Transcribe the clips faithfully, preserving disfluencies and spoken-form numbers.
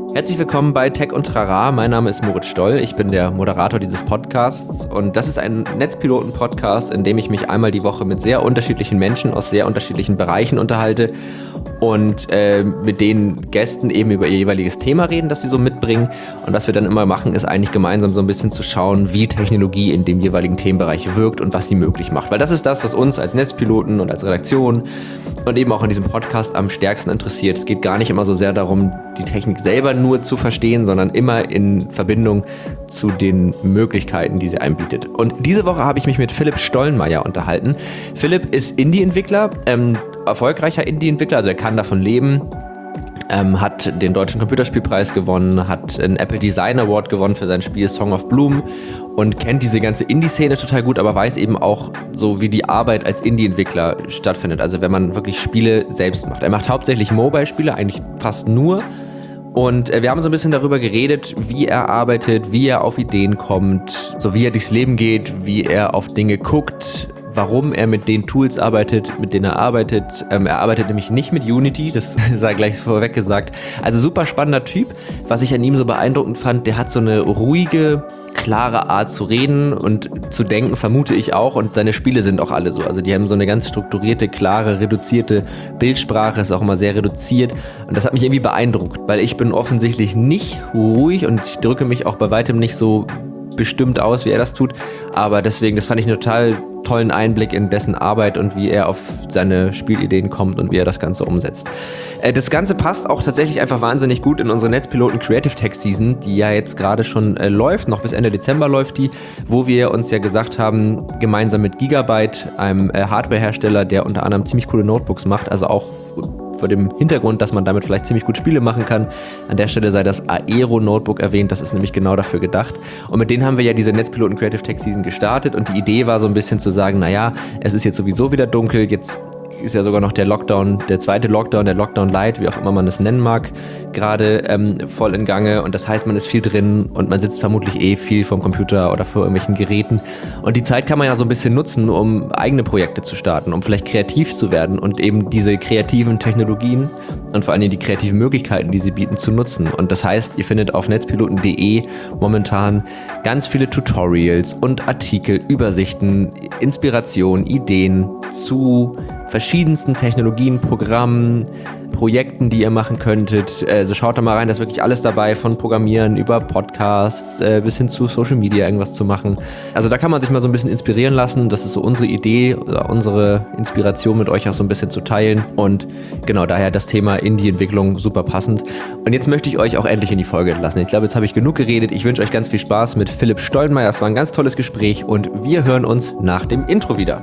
Herzlich willkommen bei Tech und Trara. Mein Name ist Moritz Stoll. Ich bin der Moderator dieses Podcasts und das ist ein Netzpiloten-Podcast, in dem ich mich einmal die Woche mit sehr unterschiedlichen Menschen aus sehr unterschiedlichen Bereichen unterhalte und äh, mit den Gästen eben über ihr jeweiliges Thema reden, das sie so mitbringen. Und was wir dann immer machen, ist eigentlich gemeinsam so ein bisschen zu schauen, wie Technologie in dem jeweiligen Themenbereich wirkt und was sie möglich macht. Weil das ist das, was uns als Netzpiloten und als Redaktion und eben auch in diesem Podcast am stärksten interessiert. Es geht gar nicht immer so sehr darum, die Technik selber nur zu verstehen, sondern immer in Verbindung zu den Möglichkeiten, die sie einem bietet. Und diese Woche habe ich mich mit Philipp Stollenmaier unterhalten. Philipp ist Indie-Entwickler, ähm, erfolgreicher Indie-Entwickler, also er kann davon leben, ähm, hat den Deutschen Computerspielpreis gewonnen, hat einen Apple Design Award gewonnen für sein Spiel Song of Bloom und kennt diese ganze Indie-Szene total gut, aber weiß eben auch so, wie die Arbeit als Indie-Entwickler stattfindet. Also wenn man wirklich Spiele selbst macht. Er macht hauptsächlich Mobile-Spiele, eigentlich fast nur. Und wir haben so ein bisschen darüber geredet, wie er arbeitet, wie er auf Ideen kommt, so wie er durchs Leben geht, wie er auf Dinge guckt, warum er mit den Tools arbeitet, mit denen er arbeitet. Ähm, er arbeitet nämlich nicht mit Unity, das sei gleich vorweg gesagt. Also super spannender Typ. Was ich an ihm so beeindruckend fand, der hat so eine ruhige, klare Art zu reden und zu denken, vermute ich auch. Und seine Spiele sind auch alle so. Also die haben so eine ganz strukturierte, klare, reduzierte Bildsprache, ist auch immer sehr reduziert. Und das hat mich irgendwie beeindruckt, weil ich bin offensichtlich nicht ruhig und ich drücke mich auch bei weitem nicht so bestimmt aus, wie er das tut. Aber deswegen, das fand ich einen total tollen Einblick in dessen Arbeit und wie er auf seine Spielideen kommt und wie er das Ganze umsetzt. Äh, das Ganze passt auch tatsächlich einfach wahnsinnig gut in unsere Netzpiloten Creative Tech Season, die ja jetzt gerade schon äh, läuft, noch bis Ende Dezember läuft die, wo wir uns ja gesagt haben, gemeinsam mit Gigabyte, einem äh, Hardwarehersteller, der unter anderem ziemlich coole Notebooks macht, also auch vor dem Hintergrund, dass man damit vielleicht ziemlich gut Spiele machen kann. An der Stelle sei das Aero Notebook erwähnt, das ist nämlich genau dafür gedacht. Und mit denen haben wir ja diese Netzpiloten Creative Tech Season gestartet und die Idee war so ein bisschen zu sagen, naja, es ist jetzt sowieso wieder dunkel, jetzt ist ja sogar noch der Lockdown, der zweite Lockdown, der Lockdown Light, wie auch immer man es nennen mag, gerade ähm, voll in Gange. Und das heißt, man ist viel drin und man sitzt vermutlich eh viel vom Computer oder vor irgendwelchen Geräten. Und die Zeit kann man ja so ein bisschen nutzen, um eigene Projekte zu starten, um vielleicht kreativ zu werden und eben diese kreativen Technologien und vor allem die kreativen Möglichkeiten, die sie bieten, zu nutzen. Und das heißt, ihr findet auf netzpiloten punkt de momentan ganz viele Tutorials und Artikel, Übersichten, Inspiration, Ideen zu verschiedensten Technologien, Programmen, Projekten, die ihr machen könntet. Also schaut da mal rein, da ist wirklich alles dabei, von Programmieren über Podcasts äh, bis hin zu Social Media irgendwas zu machen. Also da kann man sich mal so ein bisschen inspirieren lassen. Das ist so unsere Idee, unsere Inspiration mit euch auch so ein bisschen zu teilen. Und genau daher das Thema Indie-Entwicklung super passend. Und jetzt möchte ich euch auch endlich in die Folge entlassen. Ich glaube, jetzt habe ich genug geredet. Ich wünsche euch ganz viel Spaß mit Philipp Stollenmaier. Es war ein ganz tolles Gespräch und wir hören uns nach dem Intro wieder.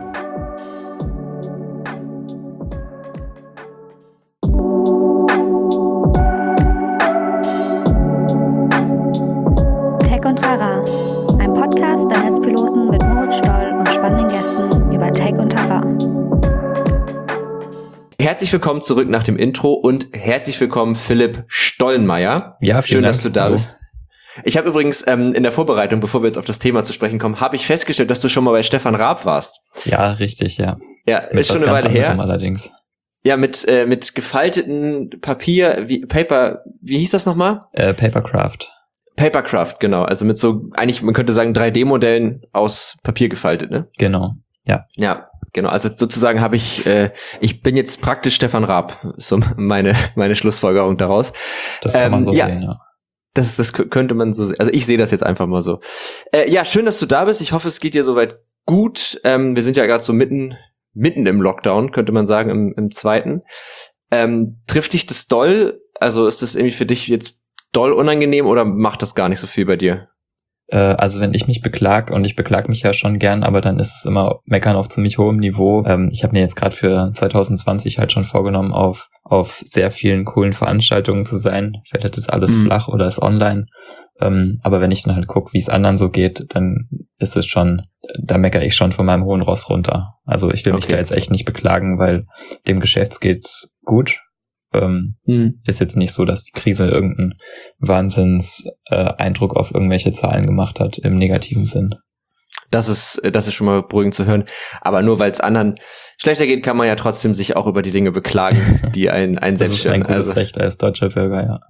Herzlich willkommen zurück nach dem Intro und herzlich willkommen Philipp Stollenmaier. Ja, schön, Dank. dass du da Hallo. bist. Ich habe übrigens ähm, in der Vorbereitung, bevor wir jetzt auf das Thema zu sprechen kommen, habe ich festgestellt, dass du schon mal bei Stefan Raab warst. Ja, richtig, ja. Ja, Mit ist schon eine Weile her. Allerdings. Ja, mit äh, mit gefalteten Papier, wie Paper, wie hieß das nochmal? Äh, Papercraft. Papercraft, genau. Also mit so, eigentlich, man könnte sagen, drei D Modellen aus Papier gefaltet, ne? Genau, ja. Ja. Genau, also sozusagen habe ich, äh, ich bin jetzt praktisch Stefan Raab, so meine meine Schlussfolgerung daraus. Das kann man ähm, so ja, sehen, ja. Das, das könnte man so sehen. Also ich sehe das jetzt einfach mal so. Äh, ja, schön, dass du da bist. Ich hoffe, es geht dir soweit gut. Ähm, wir sind ja gerade so mitten mitten im Lockdown, könnte man sagen, im, im zweiten. Ähm, trifft dich das doll? Also ist das irgendwie für dich jetzt doll unangenehm oder macht das gar nicht so viel bei dir? Also wenn ich mich beklag, und ich beklag mich ja schon gern, aber dann ist es immer Meckern auf ziemlich hohem Niveau. Ähm, ich habe mir jetzt gerade für zwanzig zwanzig halt schon vorgenommen, auf auf sehr vielen coolen Veranstaltungen zu sein. Vielleicht ist alles mhm. flach oder ist online. Ähm, aber wenn ich dann halt gucke, wie es anderen so geht, dann ist es schon, da meckere ich schon von meinem hohen Ross runter. Also ich will mich okay. da jetzt echt nicht beklagen, weil dem Geschäft geht's gut. Ähm, hm. Ist jetzt nicht so, dass die Krise irgendeinen Wahnsinns-Eindruck äh, auf irgendwelche Zahlen gemacht hat, im negativen Sinn. Das ist, das ist schon mal beruhigend zu hören. Aber nur weil es anderen schlechter geht, kann man ja trotzdem sich auch über die Dinge beklagen, die einen, einen selbst stören. Das ist ein gutes also, Recht als deutscher Bürger, ja.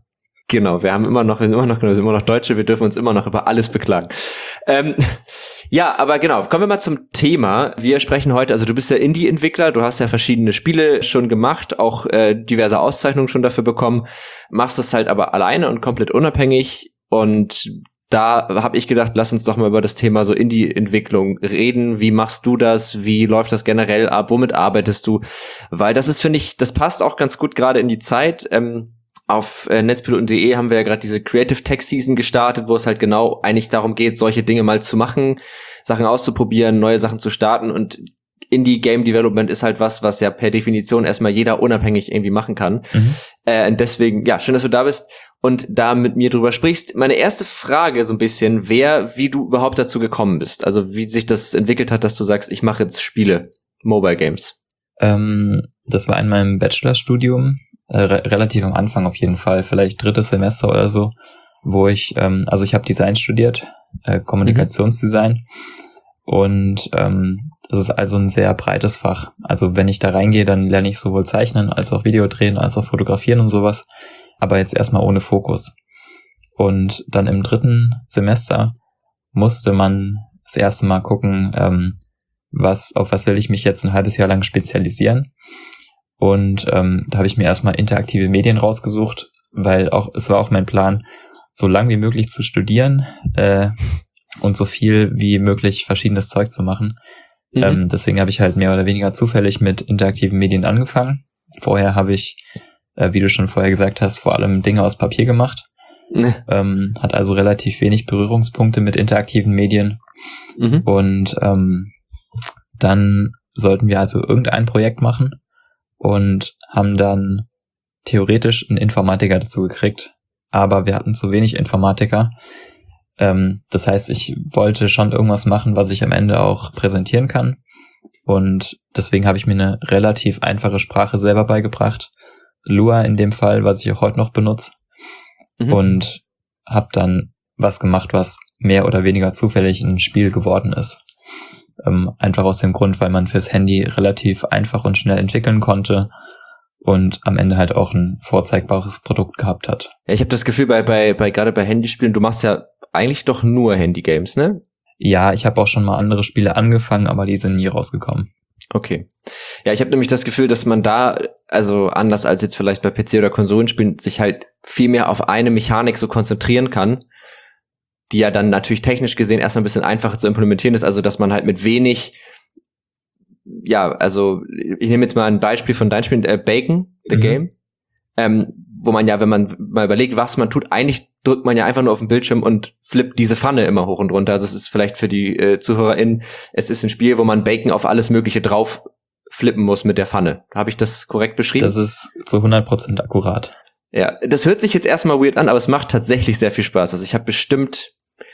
Genau, wir haben immer noch, wir sind immer noch, wir sind immer noch Deutsche, wir dürfen uns immer noch über alles beklagen. Ähm, ja, aber genau, kommen wir mal zum Thema. Wir sprechen heute, also du bist ja Indie-Entwickler, du hast ja verschiedene Spiele schon gemacht, auch äh, diverse Auszeichnungen schon dafür bekommen, machst das halt aber alleine und komplett unabhängig, und da habe ich gedacht, lass uns doch mal über das Thema so Indie-Entwicklung reden. Wie machst du das? Wie läuft das generell ab? Womit arbeitest du? Weil das ist, finde ich, das passt auch ganz gut gerade in die Zeit. Ähm, Auf äh, netzpiloten punkt de haben wir ja gerade diese Creative Tech Season gestartet, wo es halt genau eigentlich darum geht, solche Dinge mal zu machen, Sachen auszuprobieren, neue Sachen zu starten, und Indie Game Development ist halt was, was ja per Definition erstmal jeder unabhängig irgendwie machen kann. Mhm. Äh, und deswegen, ja, schön, dass du da bist und da mit mir drüber sprichst. Meine erste Frage so ein bisschen, wer, wie du überhaupt dazu gekommen bist, also wie sich das entwickelt hat, dass du sagst, ich mache jetzt Spiele, Mobile Games. Ähm, das war in meinem Bachelorstudium. Äh, re- relativ am Anfang auf jeden Fall, vielleicht drittes Semester oder so, wo ich, ähm, also ich habe Design studiert, äh, Kommunikationsdesign, mhm. und ähm, das ist also ein sehr breites Fach. Also wenn ich da reingehe, dann lerne ich sowohl Zeichnen, als auch Videodrehen, als auch Fotografieren und sowas, aber jetzt erstmal ohne Fokus. Und dann im dritten Semester musste man das erste Mal gucken, ähm, was, auf was will ich mich jetzt ein halbes Jahr lang spezialisieren. Und ähm, da habe ich mir erstmal interaktive Medien rausgesucht, weil auch es war auch mein Plan, so lang wie möglich zu studieren äh, und so viel wie möglich verschiedenes Zeug zu machen. Mhm. Ähm, deswegen habe ich halt mehr oder weniger zufällig mit interaktiven Medien angefangen. Vorher habe ich, äh, wie du schon vorher gesagt hast, vor allem Dinge aus Papier gemacht. Mhm. Ähm, hat also relativ wenig Berührungspunkte mit interaktiven Medien. Mhm. Und ähm, dann sollten wir also irgendein Projekt machen. Und haben dann theoretisch einen Informatiker dazu gekriegt, aber wir hatten zu wenig Informatiker. Ähm, das heißt, ich wollte schon irgendwas machen, was ich am Ende auch präsentieren kann. Und deswegen habe ich mir eine relativ einfache Sprache selber beigebracht. Lua in dem Fall, was ich auch heute noch benutze. Mhm. Und habe dann was gemacht, was mehr oder weniger zufällig ein Spiel geworden ist. Ähm, einfach aus dem Grund, weil man fürs Handy relativ einfach und schnell entwickeln konnte und am Ende halt auch ein vorzeigbares Produkt gehabt hat. Ja, ich habe das Gefühl, bei bei bei gerade bei Handyspielen, du machst ja eigentlich doch nur Handygames, ne? Ja, ich habe auch schon mal andere Spiele angefangen, aber die sind nie rausgekommen. Okay. Ja, ich habe nämlich das Gefühl, dass man da, also anders als jetzt vielleicht bei P C- oder Konsolenspielen, sich halt viel mehr auf eine Mechanik so konzentrieren kann, die ja dann natürlich technisch gesehen erstmal ein bisschen einfacher zu implementieren ist, also dass man halt mit wenig, ja, also ich nehme jetzt mal ein Beispiel von deinem Spiel, äh, Bacon, The mhm. Game, ähm, wo man ja, wenn man mal überlegt, was man tut, eigentlich drückt man ja einfach nur auf den Bildschirm und flippt diese Pfanne immer hoch und runter. Also es ist vielleicht für die äh, ZuhörerInnen, es ist ein Spiel, wo man Bacon auf alles Mögliche drauf flippen muss mit der Pfanne. Habe ich das korrekt beschrieben? Das ist zu hundert Prozent akkurat. Ja, das hört sich jetzt erstmal weird an, aber es macht tatsächlich sehr viel Spaß. Also ich habe bestimmt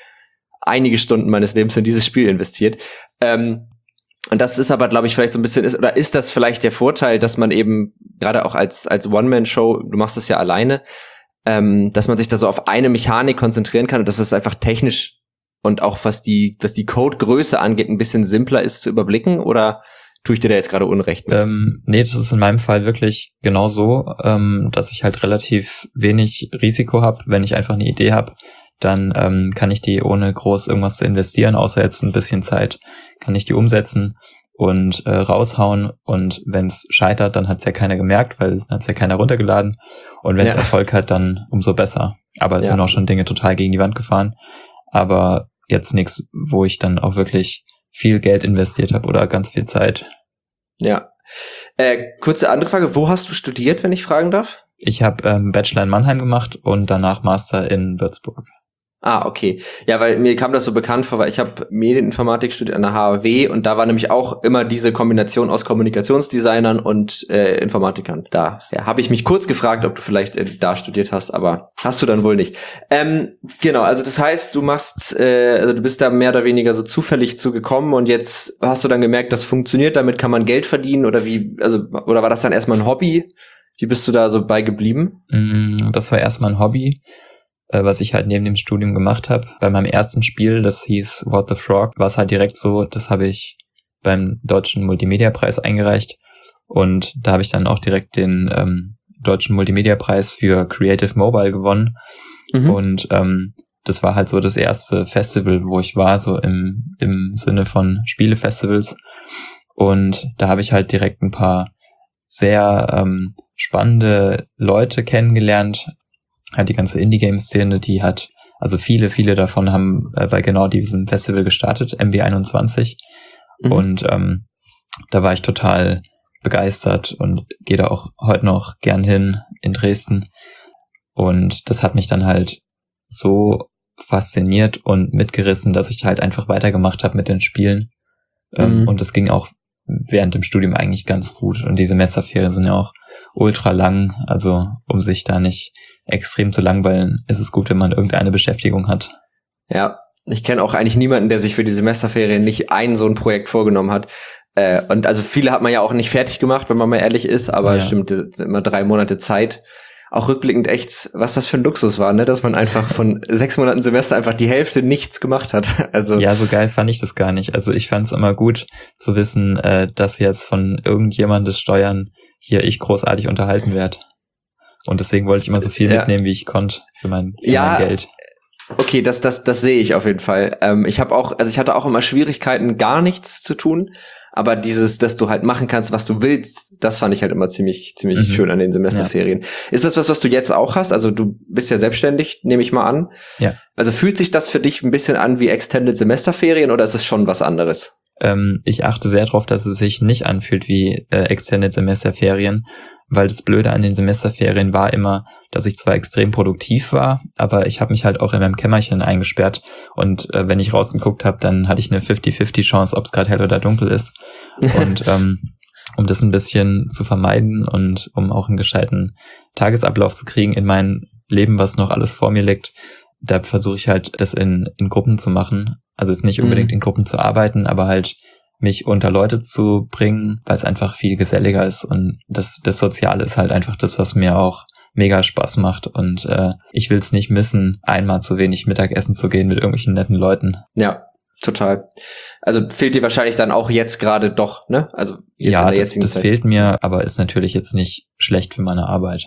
einige Stunden meines Lebens in dieses Spiel investiert. Ähm, und das ist aber, glaube ich, vielleicht so ein bisschen, ist, oder ist das vielleicht der Vorteil, dass man eben, gerade auch als als One-Man-Show, du machst das ja alleine, ähm, dass man sich da so auf eine Mechanik konzentrieren kann und dass es einfach technisch und auch was die, was die Codegröße angeht, ein bisschen simpler ist zu überblicken, oder tue ich dir da jetzt gerade Unrecht mit? Ähm, nee, das ist in meinem Fall wirklich genau so, ähm, dass ich halt relativ wenig Risiko habe, wenn ich einfach eine Idee habe, dann ähm, kann ich die ohne groß irgendwas zu investieren, außer jetzt ein bisschen Zeit, kann ich die umsetzen und äh, raushauen, und wenn es scheitert, dann hat es ja keiner gemerkt, weil hat es ja keiner runtergeladen, und wenn es ja. Erfolg hat, dann umso besser. Aber es ja. sind auch schon Dinge total gegen die Wand gefahren, aber jetzt nichts, wo ich dann auch wirklich viel Geld investiert habe oder ganz viel Zeit. Ja. Äh, kurze andere Frage, wo hast du studiert, wenn ich fragen darf? Ich habe ähm, Bachelor in Mannheim gemacht und danach Master in Würzburg. Ah, okay. Ja, weil mir kam das so bekannt vor, weil ich habe Medieninformatik studiert an der H A W und da war nämlich auch immer diese Kombination aus Kommunikationsdesignern und äh, Informatikern. Da ja, habe ich mich kurz gefragt, ob du vielleicht äh, da studiert hast, aber hast du dann wohl nicht. Ähm, genau, also das heißt, du machst, äh, also du bist da mehr oder weniger so zufällig zugekommen und jetzt hast du dann gemerkt, das funktioniert, damit kann man Geld verdienen, oder wie, also oder war das dann erstmal ein Hobby? Wie bist du da so bei geblieben? Das war erstmal ein Hobby, was ich halt neben dem Studium gemacht habe. Bei meinem ersten Spiel, das hieß What the Frog, war es halt direkt so, das habe ich beim Deutschen Multimedia-Preis eingereicht, und da habe ich dann auch direkt den ähm, Deutschen Multimedia-Preis für Creative Mobile gewonnen. Mhm. Und ähm, das war halt so das erste Festival, wo ich war, so im im Sinne von Spielefestivals. Und da habe ich halt direkt ein paar sehr ähm, spannende Leute kennengelernt. Halt die ganze Indie-Game-Szene, die hat, also viele, viele davon haben äh, bei genau diesem Festival gestartet, M B einundzwanzig. Mhm. Und ähm, da war ich total begeistert und gehe da auch heute noch gern hin in Dresden. Und das hat mich dann halt so fasziniert und mitgerissen, dass ich halt einfach weitergemacht habe mit den Spielen. Mhm. Ähm, und es ging auch während dem Studium eigentlich ganz gut. Und die Semesterferien sind ja auch ultra lang. Also um sich da nicht extrem zu langweilen, ist es gut, wenn man irgendeine Beschäftigung hat. Ja, ich kenne auch eigentlich niemanden, der sich für die Semesterferien nicht ein so ein Projekt vorgenommen hat. Äh, und also viele hat man ja auch nicht fertig gemacht, wenn man mal ehrlich ist. Aber ja. Stimmt, es sind immer drei Monate Zeit. Auch rückblickend echt, was das für ein Luxus war, ne, dass man einfach von sechs Monaten Semester einfach die Hälfte nichts gemacht hat. Also ja, so geil fand ich das gar nicht. Also ich fand es immer gut zu wissen, äh, dass jetzt von irgendjemandes Steuern hier ich großartig unterhalten werde. Und deswegen wollte ich immer so viel ja. mitnehmen, wie ich konnte für mein, für ja, mein Geld. Okay, das das das sehe ich auf jeden Fall. Ähm, ich habe auch, also ich hatte auch immer Schwierigkeiten, gar nichts zu tun. Aber dieses, dass du halt machen kannst, was du willst, das fand ich halt immer ziemlich ziemlich mhm. schön an den Semesterferien. Ja. Ist das was, was du jetzt auch hast? Also du bist ja selbstständig, nehme ich mal an. Ja. Also fühlt sich das für dich ein bisschen an wie Extended Semesterferien oder ist es schon was anderes? Ähm, ich achte sehr darauf, dass es sich nicht anfühlt wie äh, Extended Semesterferien, weil das Blöde an den Semesterferien war immer, dass ich zwar extrem produktiv war, aber ich habe mich halt auch in meinem Kämmerchen eingesperrt und äh, wenn ich rausgeguckt habe, dann hatte ich eine fünfzig fünfzig Chance, ob es gerade hell oder dunkel ist. Und ähm, um das ein bisschen zu vermeiden und um auch einen gescheiten Tagesablauf zu kriegen in mein Leben, was noch alles vor mir liegt, da versuche ich halt, das in in Gruppen zu machen. Also es nicht unbedingt mhm. in Gruppen zu arbeiten, aber halt mich unter Leute zu bringen, weil es einfach viel geselliger ist und das das Soziale ist halt einfach das, was mir auch mega Spaß macht und äh, ich will es nicht missen, einmal zu wenig Mittagessen zu gehen mit irgendwelchen netten Leuten. Ja, total. Also fehlt dir wahrscheinlich dann auch jetzt gerade doch, ne? Also jetzt ja, in der das, das fehlt mir, aber ist natürlich jetzt nicht schlecht für meine Arbeit.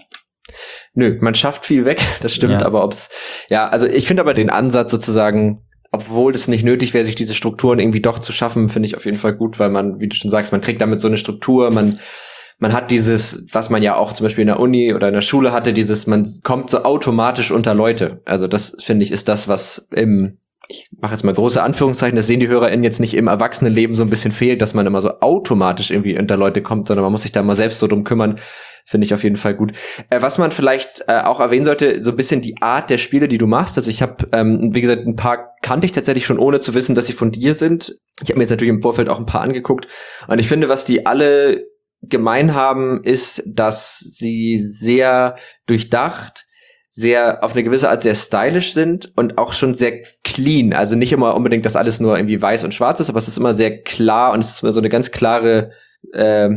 Nö, man schafft viel weg, das stimmt, ja. aber ob's, ja, also ich finde aber den Ansatz sozusagen, obwohl es nicht nötig wäre, sich diese Strukturen irgendwie doch zu schaffen, finde ich auf jeden Fall gut, weil man, wie du schon sagst, man kriegt damit so eine Struktur, man man hat dieses, was man ja auch zum Beispiel in der Uni oder in der Schule hatte, dieses, man kommt so automatisch unter Leute. Also das, finde ich, ist das, was im, ich mache jetzt mal große Anführungszeichen, das sehen die HörerInnen jetzt nicht, im Erwachsenenleben so ein bisschen fehlt, dass man immer so automatisch irgendwie unter Leute kommt, sondern man muss sich da mal selbst so drum kümmern. Finde ich auf jeden Fall gut. Äh, was man vielleicht äh, auch erwähnen sollte, so ein bisschen die Art der Spiele, die du machst. Also ich habe, ähm, wie gesagt, ein paar kannte ich tatsächlich schon, ohne zu wissen, dass sie von dir sind. Ich habe mir jetzt natürlich im Vorfeld auch ein paar angeguckt. Und ich finde, was die alle gemein haben, ist, dass sie sehr durchdacht, sehr auf eine gewisse Art sehr stylisch sind und auch schon sehr clean. Also nicht immer unbedingt, dass alles nur irgendwie weiß und schwarz ist, aber es ist immer sehr klar und es ist immer so eine ganz klare äh,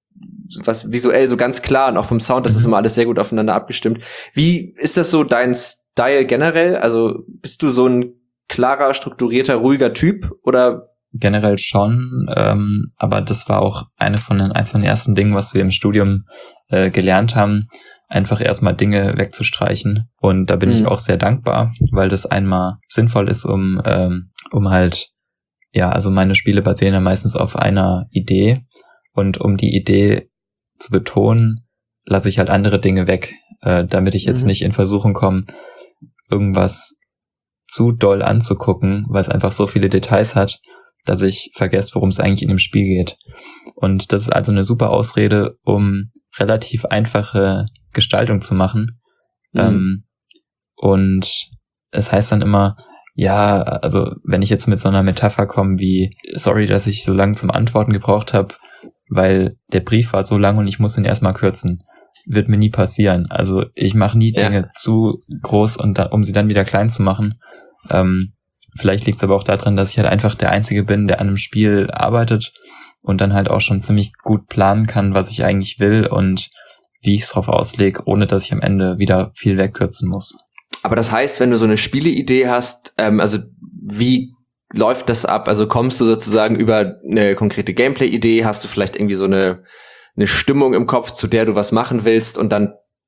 was visuell so ganz klar und auch vom Sound, das ist immer alles sehr gut aufeinander abgestimmt. Wie ist das so dein Style generell? Also bist du so ein klarer, strukturierter, ruhiger Typ oder? Generell schon, ähm, aber das war auch eine von den, eins von den ersten Dingen, was wir im Studium äh, gelernt haben, einfach erstmal Dinge wegzustreichen. Und da bin mhm. ich auch sehr dankbar, weil das einmal sinnvoll ist, um ähm, um halt, ja, also meine Spiele basieren ja meistens auf einer Idee. Und um die Idee zu betonen, lasse ich halt andere Dinge weg, äh, damit ich jetzt mhm. nicht in Versuchung komme, irgendwas zu doll anzugucken, weil es einfach so viele Details hat, dass ich vergesse, worum es eigentlich in dem Spiel geht. Und das ist also eine super Ausrede, um relativ einfache Gestaltung zu machen. Mhm. Ähm, und es heißt dann immer, ja, also wenn ich jetzt mit so einer Metapher komme wie, sorry, dass ich so lange zum Antworten gebraucht habe, weil der Brief war so lang und ich muss ihn erstmal kürzen. Wird mir nie passieren. Also ich mache nie ja. Dinge zu groß, und da, um sie dann wieder klein zu machen. Ähm, vielleicht liegt es aber auch daran, dass ich halt einfach der Einzige bin, der an einem Spiel arbeitet und dann halt auch schon ziemlich gut planen kann, was ich eigentlich will und wie ich es drauf auslege, ohne dass ich am Ende wieder viel wegkürzen muss. Aber das heißt, wenn du so eine Spieleidee hast, ähm, also wie läuft das ab? Also kommst du sozusagen über eine konkrete Gameplay-Idee, hast du vielleicht irgendwie so eine eine Stimmung im Kopf, zu der du was machen willst und dann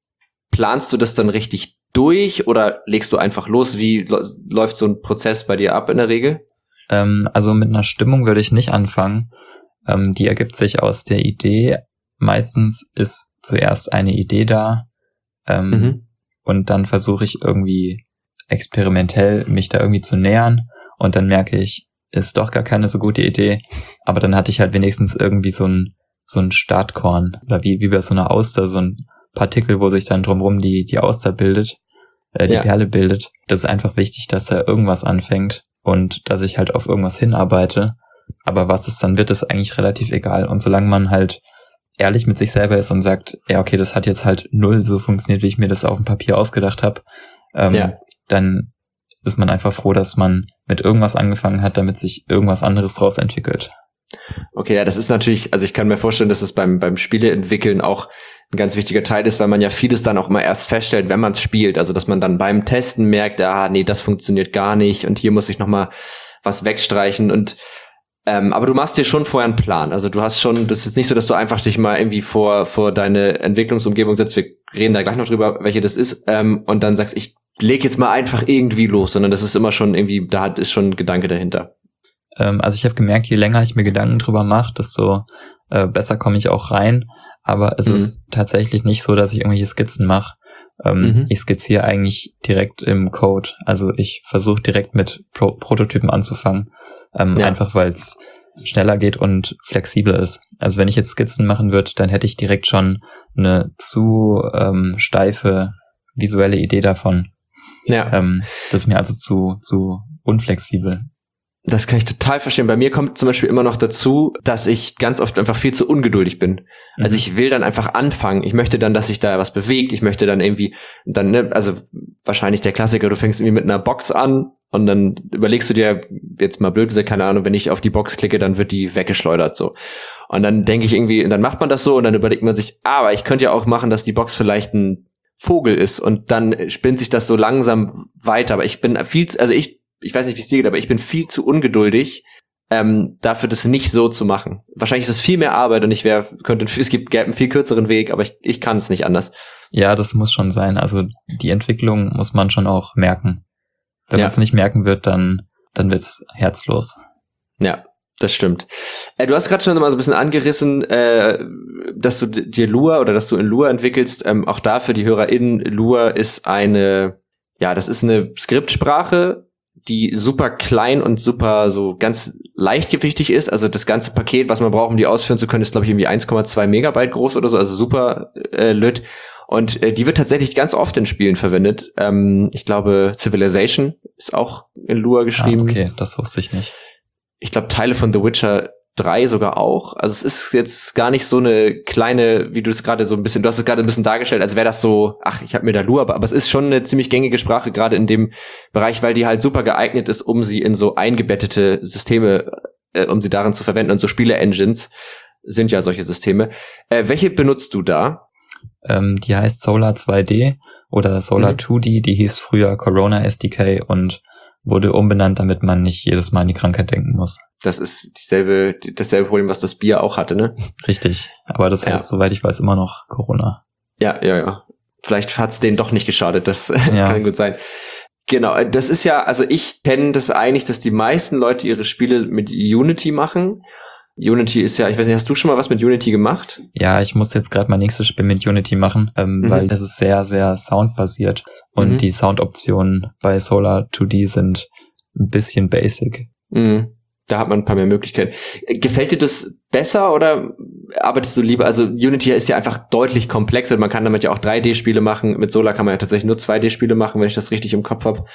planst du das dann richtig durch oder legst du einfach los? Wie lo- läuft so ein Prozess bei dir ab in der Regel? Ähm, also mit einer Stimmung würde ich nicht anfangen. Ähm, die ergibt sich aus der Idee. Meistens ist zuerst eine Idee da. Ähm, mhm. Und dann versuche ich irgendwie experimentell mich da irgendwie zu nähern. Und dann merke ich, ist doch gar keine so gute Idee. Aber dann hatte ich halt wenigstens irgendwie so ein, so ein Startkorn. Oder wie, wie bei so einer Auster, so ein Partikel, wo sich dann drumherum die, die Auster bildet, äh, die ja. Perle bildet. Das ist einfach wichtig, dass da irgendwas anfängt und dass ich halt auf irgendwas hinarbeite. Aber was es dann wird, ist eigentlich relativ egal. Und solange man halt ehrlich mit sich selber ist und sagt, ja, okay, das hat jetzt halt null so funktioniert, wie ich mir das auf dem Papier ausgedacht habe, ähm, ja. dann ist man einfach froh, dass man mit irgendwas angefangen hat, damit sich irgendwas anderes draus entwickelt. Okay, ja, das ist natürlich, also ich kann mir vorstellen, dass es beim beim Spieleentwickeln auch ein ganz wichtiger Teil ist, weil man ja vieles dann auch immer erst feststellt, wenn man es spielt. Also dass man dann beim Testen merkt, ah, nee, das funktioniert gar nicht und hier muss ich nochmal was wegstreichen und ähm, aber du machst dir schon vorher einen Plan. Also du hast schon, das ist jetzt nicht so, dass du einfach dich mal irgendwie vor vor deine Entwicklungsumgebung setzt. Wir reden da gleich noch drüber, welche das ist, ähm, und dann sagst, ich leg jetzt mal einfach irgendwie los, sondern das ist immer schon irgendwie, da ist schon ein Gedanke dahinter. Ähm, also ich habe gemerkt, je länger ich mir Gedanken drüber mache, desto äh, besser komme ich auch rein. Aber es mhm. ist tatsächlich nicht so, dass ich irgendwelche Skizzen mache. Ähm, mhm. Ich skizziere eigentlich direkt im Code. Also ich versuche direkt mit Pro- Prototypen anzufangen. Ähm, ja. Einfach weil es schneller geht und flexibler ist. Also wenn ich jetzt Skizzen machen würde, dann hätte ich direkt schon eine zu ähm, steife visuelle Idee davon. Ja. Ähm, das ist mir also zu zu unflexibel. Das kann ich total verstehen. Bei mir kommt zum Beispiel immer noch dazu, dass ich ganz oft einfach viel zu ungeduldig bin. Mhm. Also ich will dann einfach anfangen. Ich möchte dann, dass sich da was bewegt. Ich möchte dann irgendwie, dann, ne, also wahrscheinlich der Klassiker, du fängst irgendwie mit einer Box an und dann überlegst du dir, jetzt mal blöd gesagt, keine Ahnung, wenn ich auf die Box klicke, dann wird die weggeschleudert, so. Und dann denke ich irgendwie, und dann macht man das so und dann überlegt man sich, aber ich könnte ja auch machen, dass die Box vielleicht ein Vogel ist und dann spinnt sich das so langsam weiter. Aber ich bin viel, also ich, ich weiß nicht, wie es dir geht, aber ich bin viel zu ungeduldig, ähm, dafür das nicht so zu machen. Wahrscheinlich ist es viel mehr Arbeit und ich wäre, könnte, es gibt gäbe einen viel kürzeren Weg, aber ich, ich kann es nicht anders. Ja, das muss schon sein. Also die Entwicklung muss man schon auch merken. Wenn ja. man es nicht merken wird, dann, dann wird's herzlos. Ja, das stimmt. Äh, du hast gerade schon mal so ein bisschen angerissen, äh, dass du dir Lua oder dass du in Lua entwickelst. Ähm, auch da für die HörerInnen, Lua ist eine, ja, das ist eine Skriptsprache, die super klein und super so ganz leichtgewichtig ist. Also das ganze Paket, was man braucht, um die ausführen zu können, ist, glaube ich, irgendwie eins Komma zwei Megabyte groß oder so, also super äh, lütt. Und äh, die wird tatsächlich ganz oft in Spielen verwendet. Ähm, ich glaube, Civilization ist auch in Lua geschrieben. Ah, okay, das wusste ich nicht. Ich glaube, Teile von The Witcher drei sogar auch. Also es ist jetzt gar nicht so eine kleine, wie du es gerade so ein bisschen, du hast es gerade ein bisschen dargestellt, als wäre das so, ach, ich habe mir da Lua, aber, aber es ist schon eine ziemlich gängige Sprache, gerade in dem Bereich, weil die halt super geeignet ist, um sie in so eingebettete Systeme, äh, um sie darin zu verwenden. Und so Spiele-Engines sind ja solche Systeme. Äh, welche benutzt du da? Ähm, die heißt Solar zwei D oder Solar mhm. zwei D, die hieß früher Corona S D K und wurde umbenannt, damit man nicht jedes Mal an die Krankheit denken muss. Das ist dieselbe, dasselbe Problem, was das Bier auch hatte, ne? Richtig, aber das heißt, ja. soweit ich weiß, immer noch Corona. Ja, ja, ja. Vielleicht hat's denen doch nicht geschadet, das ja. kann gut sein. Genau, das ist ja, also ich kenne das eigentlich, dass die meisten Leute ihre Spiele mit Unity machen. Unity ist ja, ich weiß nicht, hast du schon mal was mit Unity gemacht? Ja, ich muss jetzt gerade mein nächstes Spiel mit Unity machen, ähm, mhm. weil das ist sehr, sehr soundbasiert und mhm. die Soundoptionen bei Solar zwei D sind ein bisschen basic. Mhm. Da hat man ein paar mehr Möglichkeiten. Gefällt dir das besser oder arbeitest du lieber, also Unity ist ja einfach deutlich komplexer, man kann damit ja auch drei D-Spiele machen, mit Solar kann man ja tatsächlich nur zwei D-Spiele machen, wenn ich das richtig im Kopf habe.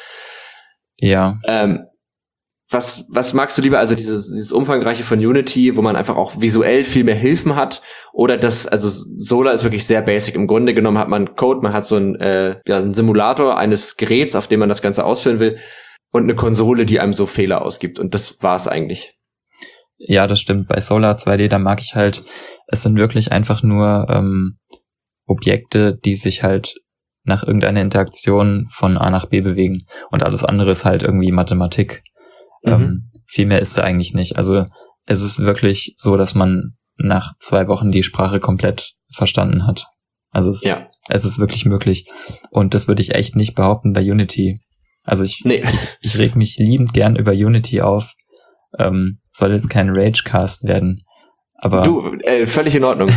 Ja. Ähm, Was, was magst du lieber? Also dieses, dieses umfangreiche von Unity, wo man einfach auch visuell viel mehr Hilfen hat, oder das, also Solar ist wirklich sehr basic. Im Grunde genommen hat man Code, man hat so ein, äh, ja, einen Simulator eines Geräts, auf dem man das Ganze ausführen will, und eine Konsole, die einem so Fehler ausgibt. Und das war's eigentlich. Ja, das stimmt. Bei Solar zwei D, da mag ich halt, es sind wirklich einfach nur ähm, Objekte, die sich halt nach irgendeiner Interaktion von A nach B bewegen. Und alles andere ist halt irgendwie Mathematik. Mhm. Ähm, viel mehr ist da eigentlich nicht. Also es ist wirklich so, dass man nach zwei Wochen die Sprache komplett verstanden hat. Also es ja. Es ist wirklich möglich. Und das würde ich echt nicht behaupten bei Unity. Also ich, nee. ich, ich reg mich liebend gern über Unity auf. Ähm, soll jetzt kein Ragecast werden. Aber du, äh, völlig in Ordnung.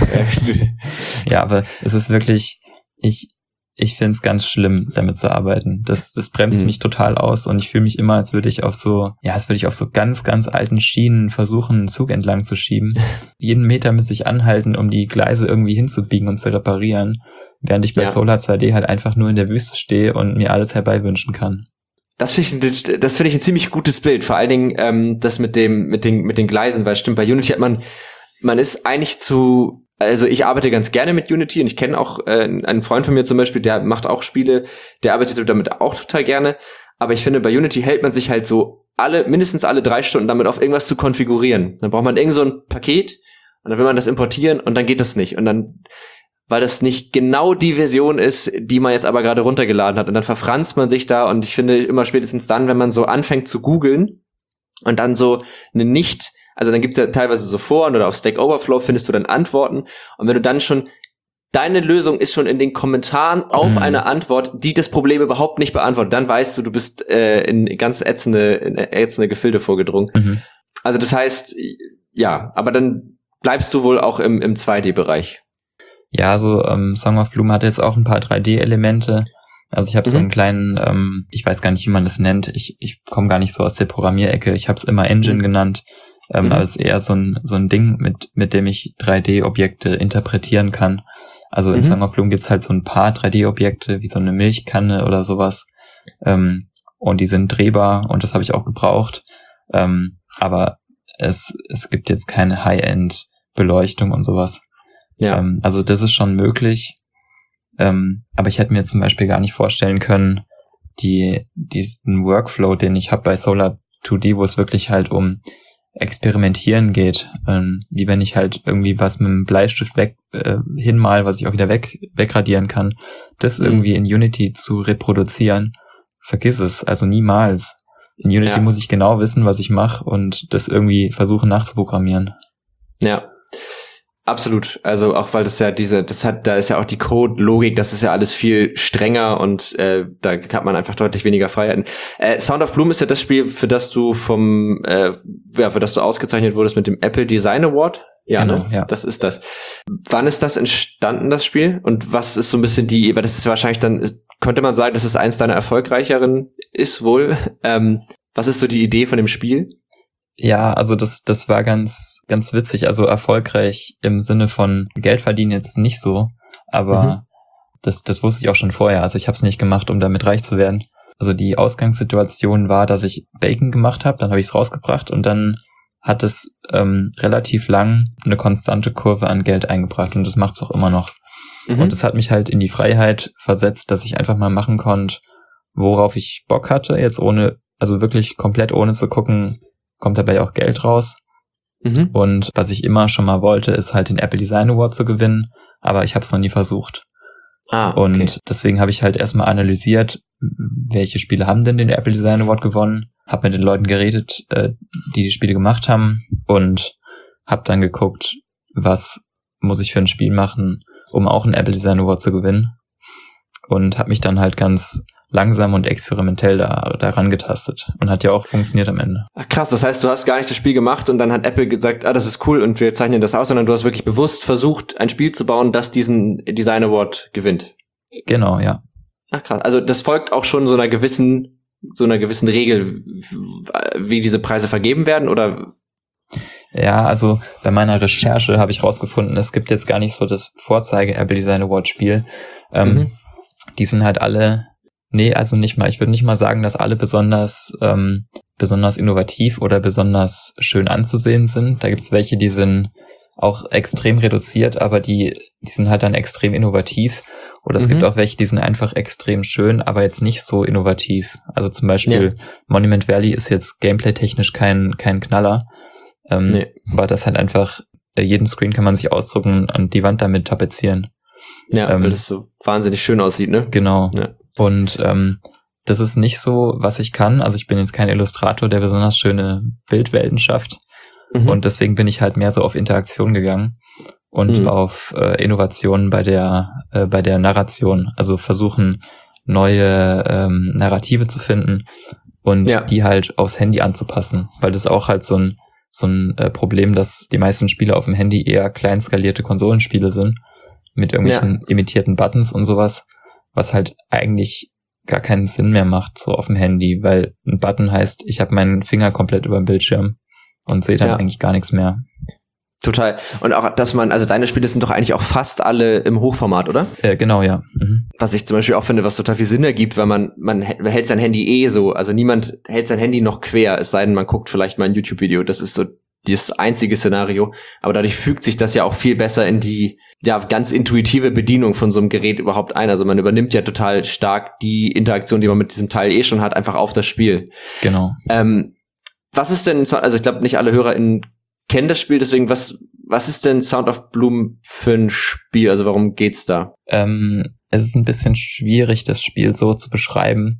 Ja, aber es ist wirklich, ich, ich finde es ganz schlimm, damit zu arbeiten. Das, das bremst mhm. mich total aus und ich fühle mich immer, als würde ich auf so, ja, als würde ich auf so ganz, ganz alten Schienen versuchen, einen Zug entlang zu schieben. Jeden Meter müsste ich anhalten, um die Gleise irgendwie hinzubiegen und zu reparieren, während ich bei ja. Solar zwei D halt einfach nur in der Wüste stehe und mir alles herbeiwünschen kann. Das finde ich, das finde ich ein ziemlich gutes Bild. Vor allen Dingen ähm, das mit dem, mit den, mit den Gleisen, weil stimmt, bei Unity hat man, man ist eigentlich zu, also ich arbeite ganz gerne mit Unity und ich kenne auch äh, einen Freund von mir zum Beispiel, der macht auch Spiele, der arbeitet damit auch total gerne. Aber ich finde, bei Unity hält man sich halt so alle, mindestens alle drei Stunden damit auf, irgendwas zu konfigurieren. Dann braucht man irgend so ein Paket und dann will man das importieren und dann geht das nicht. Und dann, weil das nicht genau die Version ist, die man jetzt aber gerade runtergeladen hat. Und dann verfranst man sich da und ich finde immer spätestens dann, wenn man so anfängt zu googeln und dann so eine nicht, also dann gibt's ja teilweise so Foren oder auf Stack Overflow findest du dann Antworten und wenn du dann schon, deine Lösung ist schon in den Kommentaren auf mhm. eine Antwort, die das Problem überhaupt nicht beantwortet, dann weißt du, du bist äh, in ganz ätzende, in ätzende Gefilde vorgedrungen. Mhm. Also das heißt, ja, aber dann bleibst du wohl auch im, im zwei D-Bereich. Ja, so ähm, Song of Bloom hat jetzt auch ein paar drei D-Elemente. Also ich habe mhm. so einen kleinen, ähm, ich weiß gar nicht, wie man das nennt. Ich ich komme gar nicht so aus der Programmierecke. Ich habe es immer Engine mhm. genannt. Ähm, mhm. als eher so ein so ein Ding, mit mit dem ich drei D-Objekte interpretieren kann. Also in mhm. Song of Bloom gibt's halt so ein paar drei D-Objekte, wie so eine Milchkanne oder sowas. Ähm, und die sind drehbar und das habe ich auch gebraucht. Ähm, aber es es gibt jetzt keine High-End-Beleuchtung und sowas. Ja. Ähm, also das ist schon möglich. Ähm, aber ich hätte mir jetzt zum Beispiel gar nicht vorstellen können, die diesen Workflow, den ich habe bei Solar zwei D, wo es wirklich halt um Experimentieren geht, ähm, wie wenn ich halt irgendwie was mit dem Bleistift weg äh, hinmal, was ich auch wieder weg wegradieren kann, das mhm. irgendwie in Unity zu reproduzieren, vergiss es, also niemals. In Unity ja. muss ich genau wissen, was ich mache und das irgendwie versuchen nachzuprogrammieren. Ja. Absolut, also auch weil das ja diese, das hat, da ist ja auch die Code-Logik, das ist ja alles viel strenger und äh, da hat man einfach deutlich weniger Freiheiten. Äh, Sound of Bloom ist ja das Spiel, für das du vom, äh, ja, für das du ausgezeichnet wurdest mit dem Apple Design Award. Ja, genau, ne? Ja. Das ist das. Wann ist das entstanden, das Spiel? Und was ist so ein bisschen die, weil das ist wahrscheinlich dann, könnte man sagen, dass es eins deiner erfolgreicheren ist wohl. Ähm, was ist so die Idee von dem Spiel? Ja, also das das war ganz ganz witzig, also erfolgreich im Sinne von Geld verdienen jetzt nicht so, aber mhm. das das wusste ich auch schon vorher, also ich habe es nicht gemacht, um damit reich zu werden. Also die Ausgangssituation war, dass ich Bacon gemacht habe, dann habe ich es rausgebracht und dann hat es ähm, relativ lang eine konstante Kurve an Geld eingebracht und das macht es auch immer noch. Mhm. Und es hat mich halt in die Freiheit versetzt, dass ich einfach mal machen konnte, worauf ich Bock hatte, jetzt ohne, also wirklich komplett ohne zu gucken, kommt dabei auch Geld raus. Mhm. Und was ich immer schon mal wollte, ist halt den Apple Design Award zu gewinnen, aber ich habe es noch nie versucht. Ah, okay. Und deswegen habe ich halt erstmal analysiert, welche Spiele haben denn den Apple Design Award gewonnen, habe mit den Leuten geredet, die die Spiele gemacht haben und habe dann geguckt, was muss ich für ein Spiel machen, um auch einen Apple Design Award zu gewinnen, und habe mich dann halt ganz langsam und experimentell da daran getastet und hat ja auch funktioniert am Ende. Ach, krass, das heißt, du hast gar nicht das Spiel gemacht und dann hat Apple gesagt, ah, das ist cool und wir zeichnen das aus, sondern du hast wirklich bewusst versucht, ein Spiel zu bauen, das diesen Design Award gewinnt. Genau, ja. Ach krass, also das folgt auch schon so einer gewissen, so einer gewissen Regel, wie diese Preise vergeben werden, oder? Ja, also bei meiner Recherche habe ich rausgefunden, es gibt jetzt gar nicht so das Vorzeige Apple Design Award Spiel. Ähm, mhm. Die sind halt alle Nee, also nicht mal. Ich würde nicht mal sagen, dass alle besonders ähm, besonders innovativ oder besonders schön anzusehen sind. Da gibt's welche, die sind auch extrem reduziert, aber die die sind halt dann extrem innovativ. Oder es mhm. gibt auch welche, die sind einfach extrem schön, aber jetzt nicht so innovativ. Also zum Beispiel ja. Monument Valley ist jetzt gameplay-technisch kein kein Knaller. Ähm, nee. Aber das halt einfach, jeden Screen kann man sich ausdrucken und die Wand damit tapezieren. Ja, ähm, weil das so wahnsinnig schön aussieht, ne? Genau. Ja. Und ähm, das ist nicht so, was ich kann. Also ich bin jetzt kein Illustrator, der besonders schöne Bildwelten schafft. Mhm. Und deswegen bin ich halt mehr so auf Interaktion gegangen. und mhm. auf äh, Innovationen bei der äh, bei der Narration. Also versuchen, neue ähm, Narrative zu finden und ja. die halt aufs Handy anzupassen. Weil das ist auch halt so ein so ein äh, Problem, dass die meisten Spiele auf dem Handy eher klein skalierte Konsolenspiele sind, mit irgendwelchen ja. imitierten Buttons und sowas, was halt eigentlich gar keinen Sinn mehr macht, so auf dem Handy, weil ein Button heißt, ich habe meinen Finger komplett über dem Bildschirm und sehe dann ja. eigentlich gar nichts mehr. Total. Und auch, dass man, also deine Spiele sind doch eigentlich auch fast alle im Hochformat, oder? Äh, genau, ja. Mhm. Was ich zum Beispiel auch finde, was total viel Sinn ergibt, weil man, man hält sein Handy eh so, also niemand hält sein Handy noch quer, es sei denn, man guckt vielleicht mal ein YouTube-Video, das ist so das einzige Szenario, aber dadurch fügt sich das ja auch viel besser in die, ja, ganz intuitive Bedienung von so einem Gerät überhaupt ein, also man übernimmt ja total stark die Interaktion, die man mit diesem Teil eh schon hat, einfach auf das Spiel. Genau. Ähm, was ist denn, also ich glaube, nicht alle HörerInnen kennen das Spiel, deswegen, was was ist denn Sound of Bloom für ein Spiel? Also warum geht's da? Ähm, es ist ein bisschen schwierig, das Spiel so zu beschreiben,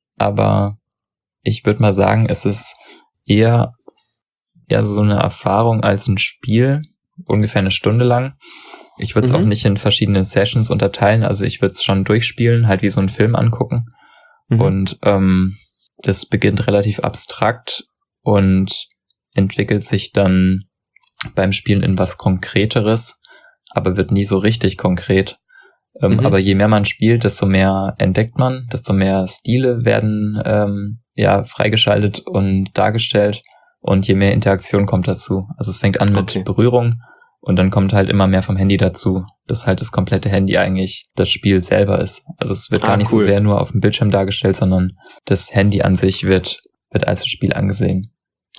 aber ich würde mal sagen, es ist eher, eher so eine Erfahrung als ein Spiel, ungefähr eine Stunde lang. Ich würde es mhm. auch nicht in verschiedene Sessions unterteilen, also ich würde es schon durchspielen, halt wie so einen Film angucken. Mhm. Und ähm, das beginnt relativ abstrakt und entwickelt sich dann beim Spielen in was Konkreteres, aber wird nie so richtig konkret. Ähm, mhm. Aber je mehr man spielt, desto mehr entdeckt man, desto mehr Stile werden ähm, ja freigeschaltet und dargestellt und je mehr Interaktion kommt dazu. Also es fängt an mit okay. Berührung und dann kommt halt immer mehr vom Handy dazu, bis halt das komplette Handy eigentlich das Spiel selber ist. Also es wird ah, gar nicht cool. so sehr nur auf dem Bildschirm dargestellt, sondern das Handy an sich wird wird als Spiel angesehen.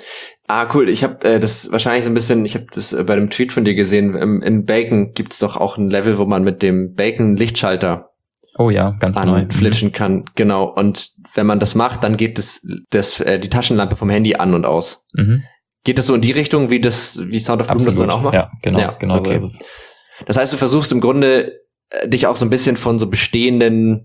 Ah, cool. Ich habe äh, das wahrscheinlich so ein bisschen, ich habe das äh, bei dem Tweet von dir gesehen, im, in Bacon gibt's doch auch ein Level, wo man mit dem Bacon-Lichtschalter oh ja, ganz neu flitschen mhm. kann. Genau. Und wenn man das macht, dann geht das, das äh, die Taschenlampe vom Handy an und aus. Mhm. Geht das so in die Richtung, wie das, wie Sound of Bloom das dann auch macht? Ja, genau, ja, genau okay. so ist es. Das heißt, du versuchst im Grunde äh, dich auch so ein bisschen von so bestehenden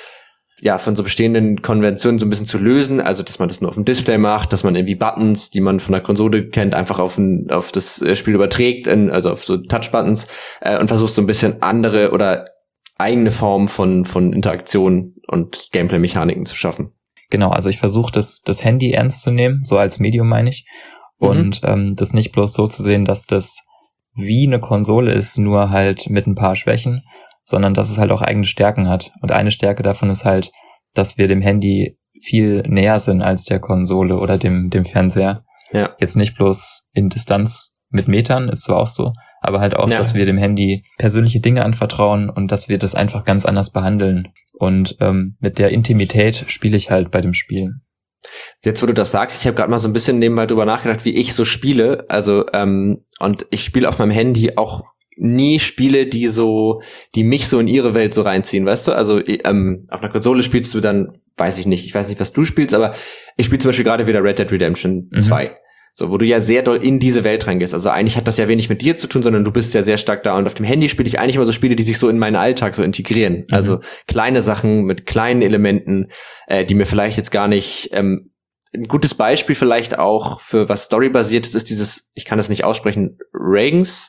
ja, von so bestehenden Konventionen so ein bisschen zu lösen, also dass man das nur auf dem Display macht, dass man irgendwie Buttons, die man von der Konsole kennt, einfach auf, ein, auf das Spiel überträgt, in, also auf so Touch-Buttons äh, und versucht so ein bisschen andere oder eigene Formen von von Interaktion und Gameplay-Mechaniken zu schaffen. Genau, also ich versuche das das Handy ernst zu nehmen, so als Medium meine ich, und mhm. ähm, das nicht bloß so zu sehen, dass das wie eine Konsole ist, nur halt mit ein paar Schwächen, sondern dass es halt auch eigene Stärken hat. Und eine Stärke davon ist halt, dass wir dem Handy viel näher sind als der Konsole oder dem dem Fernseher. Ja. Jetzt nicht bloß in Distanz mit Metern, ist zwar auch so, aber halt auch, ja. dass wir dem Handy persönliche Dinge anvertrauen und dass wir das einfach ganz anders behandeln. Und ähm, mit der Intimität spiele ich halt bei dem Spiel. Jetzt, wo du das sagst, ich habe gerade mal so ein bisschen nebenbei drüber nachgedacht, wie ich so spiele. Also, ähm, und ich spiele auf meinem Handy auch nie Spiele, die so, die mich so in ihre Welt so reinziehen, weißt du? Also ähm, auf einer Konsole spielst du dann, weiß ich nicht, ich weiß nicht, was du spielst, aber ich spiele zum Beispiel gerade wieder Red Dead Redemption mhm. zwei, so, wo du ja sehr doll in diese Welt reingehst. Also eigentlich hat das ja wenig mit dir zu tun, sondern du bist ja sehr stark da. Und auf dem Handy spiele ich eigentlich immer so Spiele, die sich so in meinen Alltag so integrieren. Mhm. Also kleine Sachen mit kleinen Elementen, äh, die mir vielleicht jetzt gar nicht ähm, ein gutes Beispiel vielleicht auch für was storybasiertes ist dieses, ich kann das nicht aussprechen, Reigns,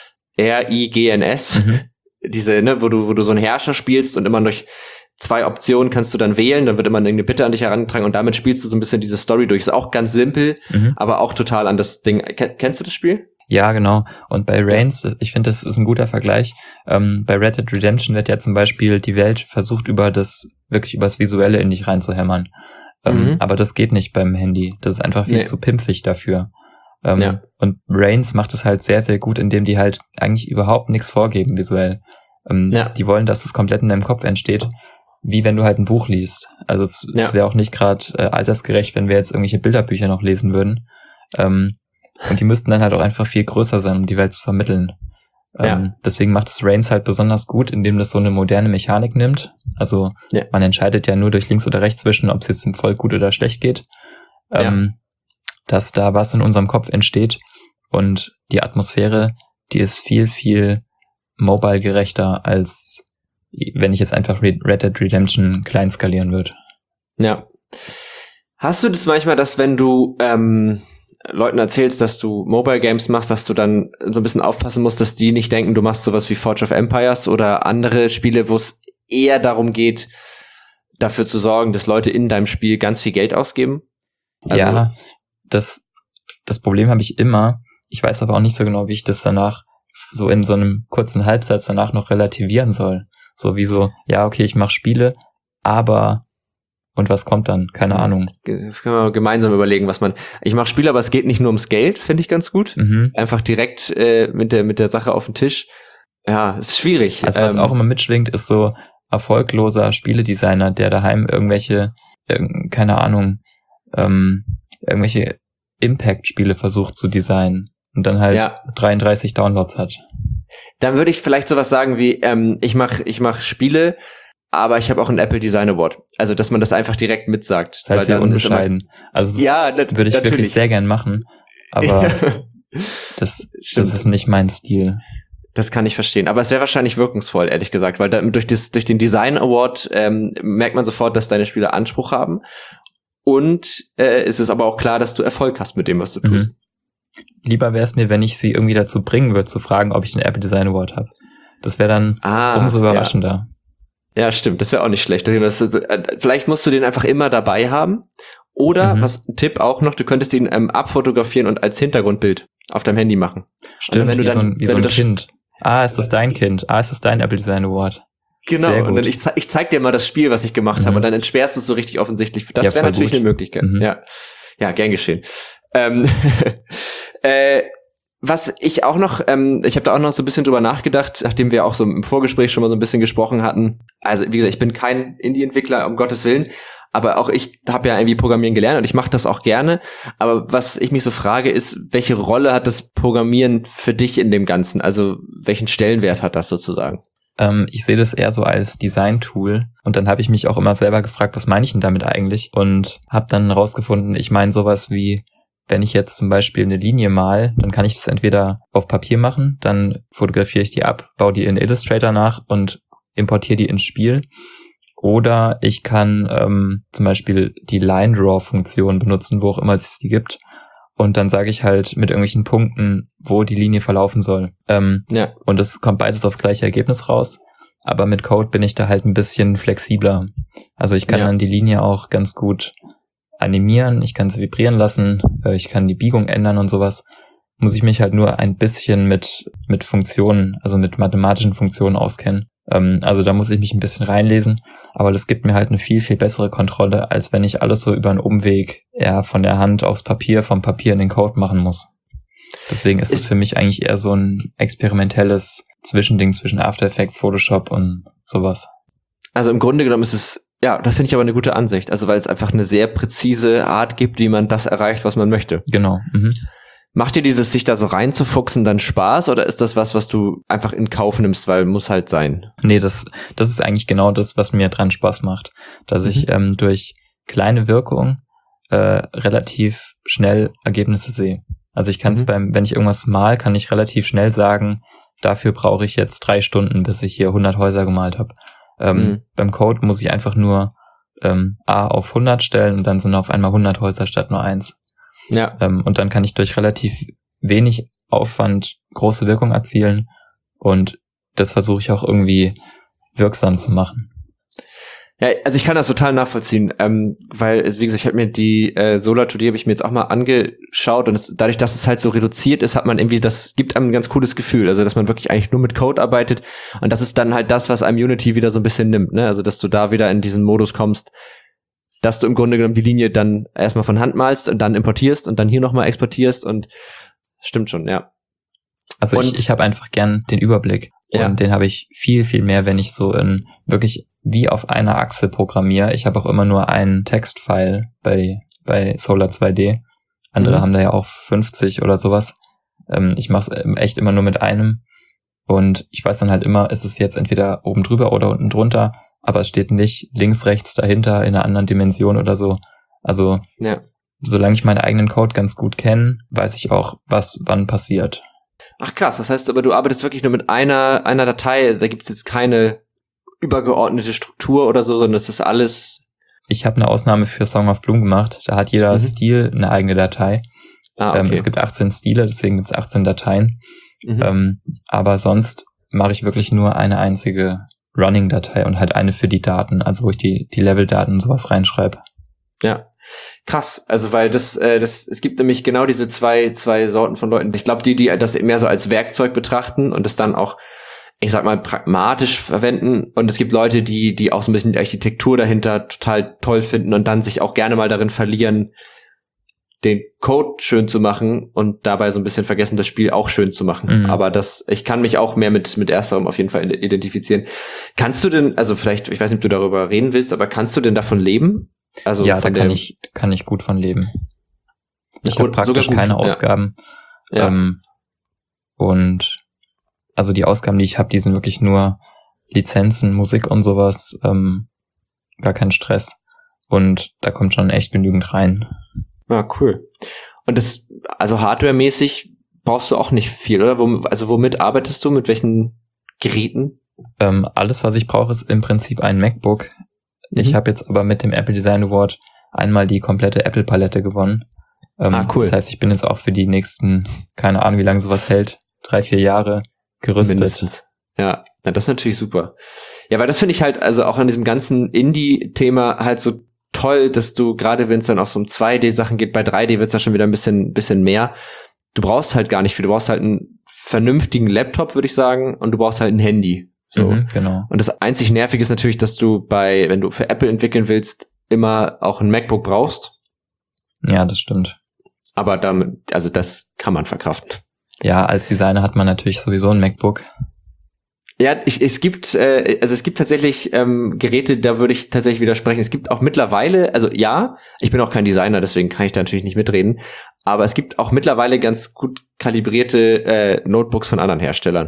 R I G N S, mhm. diese, ne, wo du, wo du so einen Herrscher spielst und immer durch zwei Optionen kannst du dann wählen, dann wird immer eine Bitte an dich herangetragen und damit spielst du so ein bisschen diese Story durch. Ist auch ganz simpel, mhm. aber auch total an das Ding. Ken- kennst du das Spiel? Ja, genau. Und bei Reigns, ich finde, das ist ein guter Vergleich. Ähm, bei Red Dead Redemption wird ja zum Beispiel die Welt versucht, über das, wirklich über das Visuelle in dich reinzuhämmern. Ähm, mhm. Aber das geht nicht beim Handy. Das ist einfach viel nee. zu pimpfig dafür. Ähm, ja. Und Reigns macht es halt sehr, sehr gut, indem die halt eigentlich überhaupt nichts vorgeben visuell. Ähm, ja. Die wollen, dass es komplett in deinem Kopf entsteht, wie wenn du halt ein Buch liest. Also es, ja. es wäre auch nicht gerade äh, altersgerecht, wenn wir jetzt irgendwelche Bilderbücher noch lesen würden. Ähm, und die müssten dann halt auch einfach viel größer sein, um die Welt zu vermitteln. Ähm, ja. Deswegen macht es Reigns halt besonders gut, indem das so eine moderne Mechanik nimmt. Also ja. man entscheidet ja nur durch links oder rechts zwischen, ob es jetzt im Volk gut oder schlecht geht. Ähm, ja. Dass da was in unserem Kopf entsteht und die Atmosphäre, die ist viel, viel mobile-gerechter, als wenn ich jetzt einfach Red Dead Redemption klein skalieren würde. Ja. Hast du das manchmal, dass wenn du, ähm, Leuten erzählst, dass du Mobile Games machst, dass du dann so ein bisschen aufpassen musst, dass die nicht denken, du machst sowas wie Forge of Empires oder andere Spiele, wo es eher darum geht, dafür zu sorgen, dass Leute in deinem Spiel ganz viel Geld ausgeben? Also, ja, das, das Problem habe ich immer. Ich weiß aber auch nicht so genau, wie ich das danach so in so einem kurzen Halbsatz danach noch relativieren soll. So wie so, ja, okay, ich mache Spiele, aber und was kommt dann? Keine Ahnung. Das können wir gemeinsam überlegen, was man. Ich mache Spiele, aber es geht nicht nur ums Geld, finde ich ganz gut. Mhm. Einfach direkt äh, mit der mit der Sache auf den Tisch. Ja, ist schwierig. Also was ähm, auch immer mitschwingt, ist so erfolgloser Spieledesigner, der daheim irgendwelche, irg- keine Ahnung, ähm, irgendwelche Impact-Spiele versucht zu designen und dann halt ja. dreiunddreißig Downloads hat. Dann würde ich vielleicht sowas sagen wie, ähm, ich mache ich mach Spiele, aber ich habe auch einen Apple Design Award. Also, dass man das einfach direkt mitsagt. Das ist halt sehr unbescheiden. Also, das ja, na, würde ich natürlich. wirklich sehr gern machen, aber das, das ist nicht mein Stil. Das kann ich verstehen. Aber es wäre wahrscheinlich wirkungsvoll, ehrlich gesagt, weil da, durch, das, durch den Design Award ähm, merkt man sofort, dass deine Spiele Anspruch haben. Und äh, es ist aber auch klar, dass du Erfolg hast mit dem, was du tust. Mhm. Lieber wäre es mir, wenn ich sie irgendwie dazu bringen würde, zu fragen, ob ich einen Apple Design Award habe. Das wäre dann ah, umso überraschender. Ja. Ja, stimmt, das wäre auch nicht schlecht. Das ist, äh, vielleicht musst du den einfach immer dabei haben. Oder, mhm. was ein Tipp auch noch, du könntest ihn ähm, abfotografieren und als Hintergrundbild auf deinem Handy machen. Stimmt, wenn du wie dann, so ein, wie so ein Kind. Ah, ist das dein Kind? Ah, ist das dein Apple Design Award? Genau, und dann ich, zeig, ich zeig dir mal das Spiel, was ich gemacht mhm. habe, und dann entsperrst du es so richtig offensichtlich. Das ja, wäre natürlich gut. Eine Möglichkeit. Mhm. Ja, ja, gern geschehen. Ähm, äh, Was ich auch noch, ähm, ich habe da auch noch so ein bisschen drüber nachgedacht, nachdem wir auch so im Vorgespräch schon mal so ein bisschen gesprochen hatten. Also wie gesagt, ich bin kein Indie-Entwickler, um Gottes Willen, aber auch ich habe ja irgendwie Programmieren gelernt und ich mache das auch gerne. Aber was ich mich so frage, ist, welche Rolle hat das Programmieren für dich in dem Ganzen? Also welchen Stellenwert hat das sozusagen? Ähm, ich sehe das eher so als Design-Tool und dann habe ich mich auch immer selber gefragt, was meine ich denn damit eigentlich? Und habe dann rausgefunden, ich meine sowas wie, wenn ich jetzt zum Beispiel eine Linie mal, dann kann ich das entweder auf Papier machen, dann fotografiere ich die ab, baue die in Illustrator nach und importiere die ins Spiel. Oder ich kann ähm, zum Beispiel die Line-Draw-Funktion benutzen, wo auch immer es die gibt. Und dann sage ich halt mit irgendwelchen Punkten, wo die Linie verlaufen soll. Ähm, ja. Und es kommt beides aufs gleiche Ergebnis raus. Aber mit Code bin ich da halt ein bisschen flexibler. Also ich kann ja. dann die Linie auch ganz gut animieren, ich kann sie vibrieren lassen, ich kann die Biegung ändern und sowas. Muss ich mich halt nur ein bisschen mit mit Funktionen, also mit mathematischen Funktionen auskennen. Ähm, also da muss ich mich ein bisschen reinlesen, aber das gibt mir halt eine viel, viel bessere Kontrolle, als wenn ich alles so über einen Umweg eher von der Hand aufs Papier, vom Papier in den Code machen muss. Deswegen ist es für mich eigentlich eher so ein experimentelles Zwischending zwischen After Effects, Photoshop und sowas. Also im Grunde genommen ist es, ja, das finde ich aber eine gute Ansicht, also weil es einfach eine sehr präzise Art gibt, wie man das erreicht, was man möchte. Genau. Mhm. Macht dir dieses sich da so reinzufuchsen dann Spaß oder ist das was, was du einfach in Kauf nimmst, weil muss halt sein? Nee, das das ist eigentlich genau das, was mir dran Spaß macht, dass mhm. ich ähm, durch kleine Wirkung äh, relativ schnell Ergebnisse sehe. Also ich kann es mhm. beim, wenn ich irgendwas mal, kann ich relativ schnell sagen, dafür brauche ich jetzt drei Stunden, bis ich hier hundert Häuser gemalt habe. Ähm, mhm. Beim Code muss ich einfach nur ähm, A auf hundert stellen und dann sind auf einmal hundert Häuser statt nur eins. Ja. Ähm, und dann kann ich durch relativ wenig Aufwand große Wirkung erzielen und das versuche ich auch irgendwie wirksam zu machen. Ja, also ich kann das total nachvollziehen, ähm, weil, wie gesagt, ich habe mir die äh, Solar zwei D habe ich mir jetzt auch mal angeschaut und es, dadurch, dass es halt so reduziert ist, hat man irgendwie, das gibt einem ein ganz cooles Gefühl, also dass man wirklich eigentlich nur mit Code arbeitet und das ist dann halt das, was einem Unity wieder so ein bisschen nimmt, ne? Also dass du da wieder in diesen Modus kommst, dass du im Grunde genommen die Linie dann erstmal von Hand malst und dann importierst und dann hier nochmal exportierst und stimmt schon, ja. Also und ich, ich habe einfach gern den Überblick ja. und den habe ich viel, viel mehr, wenn ich so in wirklich wie auf einer Achse programmiere. Ich habe auch immer nur einen Textfile bei bei Solar zwei D. Andere mhm. haben da ja auch fünfzig oder sowas. Ähm, ich mache es echt immer nur mit einem und ich weiß dann halt immer, ist es jetzt entweder oben drüber oder unten drunter, aber es steht nicht links, rechts, dahinter in einer anderen Dimension oder so. Also ja. solange ich meinen eigenen Code ganz gut kenne, weiß ich auch, was wann passiert. Ach krass, das heißt aber, du arbeitest wirklich nur mit einer einer Datei, da gibt's jetzt keine übergeordnete Struktur oder so, sondern das ist alles... Ich habe eine Ausnahme für Song of Bloom gemacht, da hat jeder mhm. Stil eine eigene Datei Ah, okay. Ähm, es gibt achtzehn Stile, deswegen gibt es achtzehn Dateien. Mhm. Ähm, aber sonst mache ich wirklich nur eine einzige Running-Datei und halt eine für die Daten, also wo ich die, die Level-Daten und sowas reinschreibe. Ja, krass. Also weil das, äh, das, es gibt nämlich genau diese zwei, zwei Sorten von Leuten. Ich glaube, die, die das mehr so als Werkzeug betrachten und es dann auch, ich sag mal, pragmatisch verwenden. Und es gibt Leute, die, die auch so ein bisschen die Architektur dahinter total toll finden und dann sich auch gerne mal darin verlieren, den Code schön zu machen und dabei so ein bisschen vergessen, das Spiel auch schön zu machen. Mhm. Aber das, ich kann mich auch mehr mit, mit ersterem auf jeden Fall identifizieren. Kannst du denn, also vielleicht, ich weiß nicht, ob du darüber reden willst, aber kannst du denn davon leben? Also ja, da kann ich, kann ich gut von leben. Ich habe praktisch keine Ausgaben. Ja. Ähm, und also die Ausgaben, die ich habe, die sind wirklich nur Lizenzen, Musik und sowas. Ähm, gar kein Stress. Und da kommt schon echt genügend rein. Ja, cool. Und das, also hardwaremäßig brauchst du auch nicht viel, oder? Also womit arbeitest du? Mit welchen Geräten? Ähm, alles, was ich brauche, ist im Prinzip ein MacBook. Ich mhm. habe jetzt aber mit dem Apple Design Award einmal die komplette Apple-Palette gewonnen. Ähm, ah, cool. Das heißt, ich bin jetzt auch für die nächsten, keine Ahnung, wie lange sowas hält, drei, vier Jahre gerüstet. Mindestens. Ja, na, das ist natürlich super. Ja, weil das finde ich halt, also auch an diesem ganzen Indie-Thema halt so toll, dass du, gerade wenn es dann auch so um zwei D-Sachen geht, bei drei D wird es ja schon wieder ein bisschen, bisschen mehr. Du brauchst halt gar nicht viel. Du brauchst halt einen vernünftigen Laptop, würde ich sagen, und du brauchst halt ein Handy. So. Mhm, genau. Und das einzig Nervige ist natürlich, dass du bei, wenn du für Apple entwickeln willst, immer auch ein MacBook brauchst. Ja, das stimmt. Aber damit, also das kann man verkraften. Ja, als Designer hat man natürlich sowieso ein MacBook. Ja, ich, es gibt, äh, also es gibt tatsächlich ähm, Geräte, da würde ich tatsächlich widersprechen. Es gibt auch mittlerweile, also ja, ich bin auch kein Designer, deswegen kann ich da natürlich nicht mitreden, aber es gibt auch mittlerweile ganz gut kalibrierte äh, Notebooks von anderen Herstellern.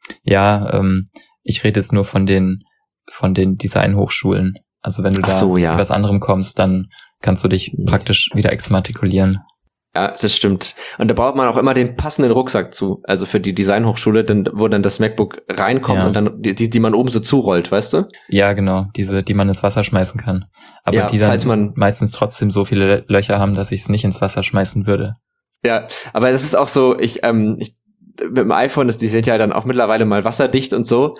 Ja, ähm, ich rede jetzt nur von den von den Designhochschulen. Also wenn du da so, ja. mit was anderem kommst, dann kannst du dich praktisch wieder exmatrikulieren. Ja, das stimmt. Und da braucht man auch immer den passenden Rucksack zu. Also für die Designhochschule, dann, wo dann das MacBook reinkommt ja. und dann die, die man oben so zurollt, weißt du? Ja, genau. Diese, die man ins Wasser schmeißen kann. Aber ja, die dann falls man meistens trotzdem so viele Löcher haben, dass ich es nicht ins Wasser schmeißen würde. Ja, aber das ist auch so, ich, ähm, ich mit dem iPhone, das, die sind ja dann auch mittlerweile mal wasserdicht und so.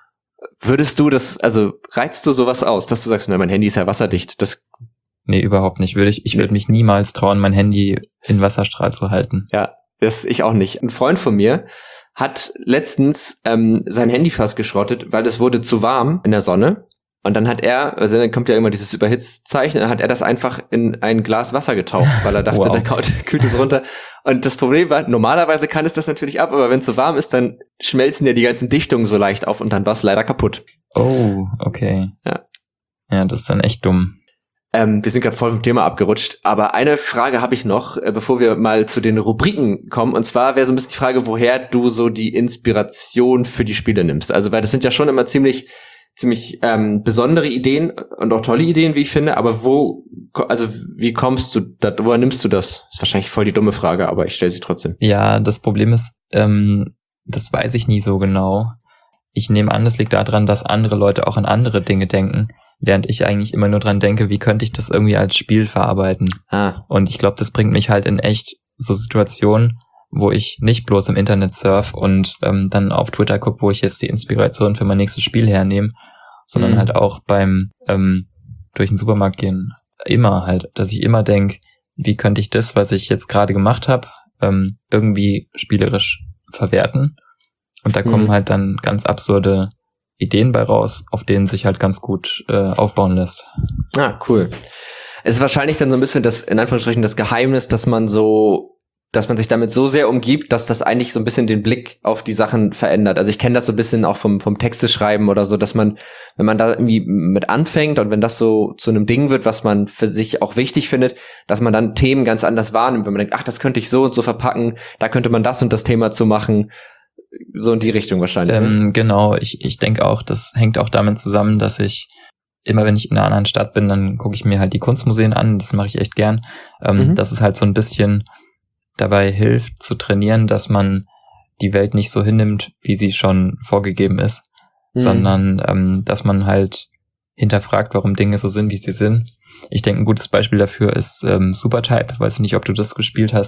Würdest du das, also reizt du sowas aus, dass du sagst, na, mein Handy ist ja wasserdicht, das Nee, überhaupt nicht. Würde ich, ich würde mich niemals trauen, mein Handy in Wasserstrahl zu halten. Ja, das ich auch nicht. Ein Freund von mir hat letztens ähm, sein Handy fast geschrottet, weil es wurde zu warm in der Sonne. Und dann hat er, also dann kommt ja immer dieses Überhitzzeichen, dann hat er das einfach in ein Glas Wasser getaucht, weil er dachte, wow. der kühlt es runter. Und das Problem war, normalerweise kann es das natürlich ab, aber wenn es zu warm ist, dann schmelzen ja die ganzen Dichtungen so leicht auf und dann war es leider kaputt. Oh, okay. Ja. Ja, das ist dann echt dumm. Ähm, wir sind gerade voll vom Thema abgerutscht, aber eine Frage habe ich noch, äh, bevor wir mal zu den Rubriken kommen, und zwar wäre so ein bisschen die Frage, woher du so die Inspiration für die Spiele nimmst. Also, weil das sind ja schon immer ziemlich ziemlich ähm, besondere Ideen und auch tolle Ideen, wie ich finde, aber wo, also wie kommst du, da, woher nimmst du das? Ist wahrscheinlich voll die dumme Frage, aber ich stelle sie trotzdem. Ja, das Problem ist, ähm, das weiß ich nie so genau. Ich nehme an, das liegt daran, dass andere Leute auch an andere Dinge denken, während ich eigentlich immer nur dran denke, wie könnte ich das irgendwie als Spiel verarbeiten. Ah. Und ich glaube, das bringt mich halt in echt so Situationen, wo ich nicht bloß im Internet surf und ähm, dann auf Twitter gucke, wo ich jetzt die Inspiration für mein nächstes Spiel hernehme, sondern mhm. halt auch beim ähm, durch den Supermarkt gehen immer halt, dass ich immer denke, wie könnte ich das, was ich jetzt gerade gemacht habe, ähm, irgendwie spielerisch verwerten. Und da kommen mhm. halt dann ganz absurde Ideen bei raus, auf denen sich halt ganz gut äh, aufbauen lässt. Ah, cool. Es ist wahrscheinlich dann so ein bisschen das, in Anführungsstrichen, das Geheimnis, dass man so, dass man sich damit so sehr umgibt, dass das eigentlich so ein bisschen den Blick auf die Sachen verändert. Also ich kenne das so ein bisschen auch vom, vom Texteschreiben oder so, dass man, wenn man da irgendwie mit anfängt und wenn das so zu einem Ding wird, was man für sich auch wichtig findet, dass man dann Themen ganz anders wahrnimmt, wenn man denkt, ach, das könnte ich so und so verpacken, da könnte man das und das Thema zu machen. So in die Richtung wahrscheinlich. Ähm, ne? Genau, ich, ich denke auch, das hängt auch damit zusammen, dass ich immer, wenn ich in einer anderen Stadt bin, dann gucke ich mir halt die Kunstmuseen an, das mache ich echt gern. Ähm, mhm. Dass es halt so ein bisschen dabei hilft zu trainieren, dass man die Welt nicht so hinnimmt, wie sie schon vorgegeben ist, mhm. sondern ähm, dass man halt hinterfragt, warum Dinge so sind, wie sie sind. Ich denke, ein gutes Beispiel dafür ist ähm, Supertype, weiß nicht, ob du das gespielt hast.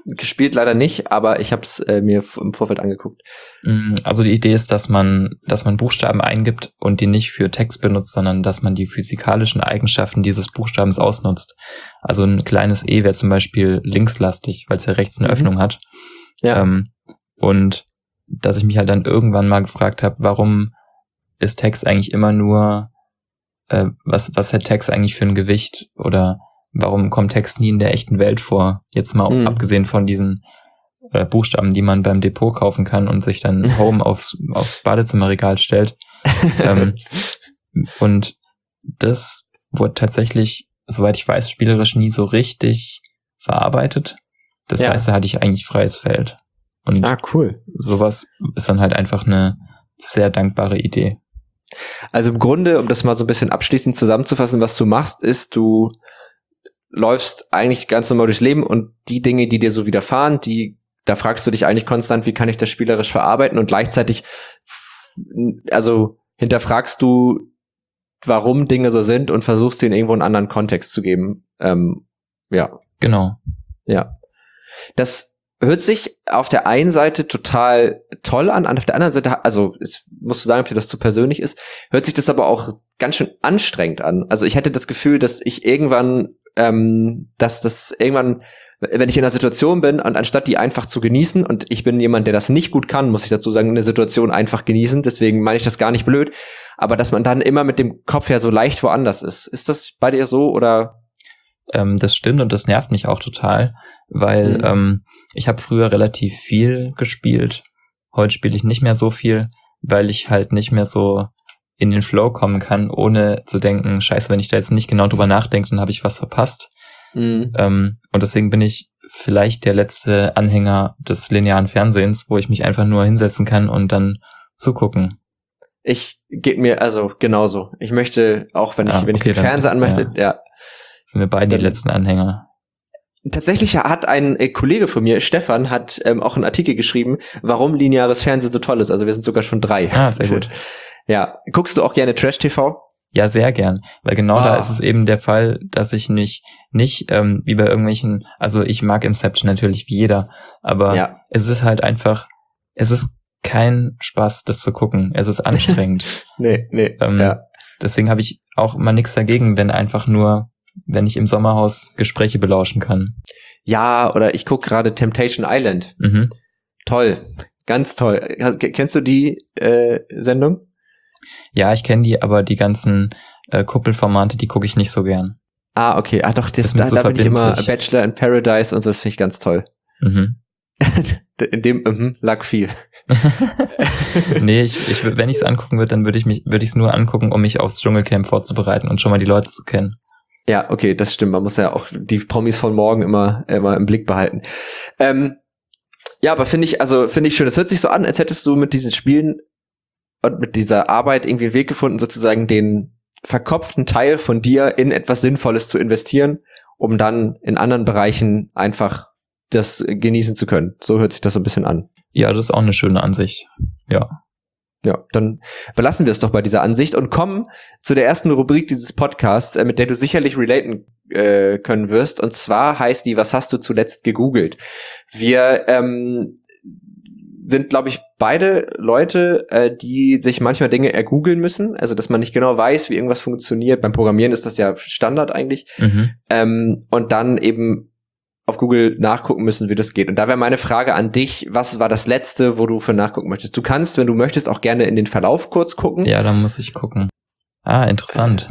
gespielt leider nicht, aber ich habe es äh, mir im Vorfeld angeguckt. Also die Idee ist, dass man, dass man Buchstaben eingibt und die nicht für Text benutzt, sondern dass man die physikalischen Eigenschaften dieses Buchstabens ausnutzt. Also ein kleines E wäre zum Beispiel linkslastig, weil es ja rechts eine mhm. Öffnung hat. Ja. Ähm, und dass ich mich halt dann irgendwann mal gefragt habe, warum ist Text eigentlich immer nur, äh, was, was hat Text eigentlich für ein Gewicht oder warum kommt Text nie in der echten Welt vor? Jetzt mal mhm. abgesehen von diesen äh, Buchstaben, die man beim Depot kaufen kann und sich dann Home aufs, aufs Badezimmerregal stellt. ähm, und das wurde tatsächlich, soweit ich weiß, spielerisch nie so richtig verarbeitet. Das ja. heißt, da hatte ich eigentlich freies Feld. Und ah, cool. Sowas ist dann halt einfach eine sehr dankbare Idee. Also im Grunde, um das mal so ein bisschen abschließend zusammenzufassen, was du machst, ist, du läufst eigentlich ganz normal durchs Leben und die Dinge, die dir so widerfahren, die, da fragst du dich eigentlich konstant, wie kann ich das spielerisch verarbeiten und gleichzeitig, also hinterfragst du, warum Dinge so sind und versuchst ihnen irgendwo einen anderen Kontext zu geben. Ähm, ja. Genau. Ja. Das hört sich auf der einen Seite total toll an, auf der anderen Seite, also es musst du sagen, ob dir das zu persönlich ist, hört sich das aber auch ganz schön anstrengend an. Also ich hätte das Gefühl, dass ich irgendwann ähm, dass das irgendwann, wenn ich in einer Situation bin und anstatt die einfach zu genießen, und ich bin jemand, der das nicht gut kann, muss ich dazu sagen, eine Situation einfach genießen, deswegen meine ich das gar nicht blöd, aber dass man dann immer mit dem Kopf ja so leicht woanders ist. Ist das bei dir so, oder? Ähm, das stimmt und das nervt mich auch total, weil mhm. ähm, ich habe früher relativ viel gespielt, heute spiele ich nicht mehr so viel, weil ich halt nicht mehr so in den Flow kommen kann, ohne zu denken, scheiße, wenn ich da jetzt nicht genau drüber nachdenke, dann habe ich was verpasst. Mhm. Ähm, und deswegen bin ich vielleicht der letzte Anhänger des linearen Fernsehens, wo ich mich einfach nur hinsetzen kann und dann zugucken. Ich geht mir also genauso. Ich möchte, auch wenn ich, ah, wenn ich okay, den Fernseher anmöchte, ja. ja. Sind wir beide die letzten Anhänger. Tatsächlich hat ein äh, Kollege von mir, Stefan, hat ähm, auch einen Artikel geschrieben, warum lineares Fernsehen so toll ist. Also wir sind sogar schon drei. Ah, sehr gut. Ja. Guckst du auch gerne Trash-T V? Ja, sehr gern. Weil genau ah. da ist es eben der Fall, dass ich nicht, nicht ähm, wie bei irgendwelchen, also ich mag Inception natürlich wie jeder, aber ja. es ist halt einfach, es ist kein Spaß, das zu gucken. Es ist anstrengend. nee, nee, ähm, ja. Deswegen habe ich auch mal nichts dagegen, wenn einfach nur, wenn ich im Sommerhaus Gespräche belauschen kann. Ja, oder ich gucke gerade Temptation Island. Mhm. Toll, ganz toll. Kennst du die äh, Sendung? Ja, ich kenne die, aber die ganzen äh, Kuppelformate, die gucke ich nicht so gern. Ah, okay. Ah, doch, das, das da, so da bin ich immer Bachelor in Paradise und so, das finde ich ganz toll. Mhm. In dem mhm, lag viel. nee, ich, ich, wenn ich es angucken würde, dann würde ich mich, würde ich es nur angucken, um mich aufs Dschungelcamp vorzubereiten und schon mal die Leute zu kennen. Ja, okay, das stimmt. Man muss ja auch die Promis von morgen immer, immer im Blick behalten. Ähm, ja, aber finde ich, also finde ich schön. Das hört sich so an, als hättest du mit diesen Spielen und mit dieser Arbeit irgendwie einen Weg gefunden, sozusagen den verkopften Teil von dir in etwas Sinnvolles zu investieren, um dann in anderen Bereichen einfach das genießen zu können. So hört sich das so ein bisschen an. Ja, das ist auch eine schöne Ansicht. Ja. Ja, dann belassen wir es doch bei dieser Ansicht und kommen zu der ersten Rubrik dieses Podcasts, mit der du sicherlich relaten äh, können wirst. Und zwar heißt die, was hast du zuletzt gegoogelt? Wir ähm, sind, glaube ich, beide Leute, äh, die sich manchmal Dinge ergoogeln müssen. Also, dass man nicht genau weiß, wie irgendwas funktioniert. Beim Programmieren ist das ja Standard eigentlich. Mhm. Ähm, und dann eben auf Google nachgucken müssen, wie das geht. Und da wäre meine Frage an dich, was war das Letzte, wo du für nachgucken möchtest? Du kannst, wenn du möchtest, auch gerne in den Verlauf kurz gucken. Ja, dann muss ich gucken. Ah, interessant.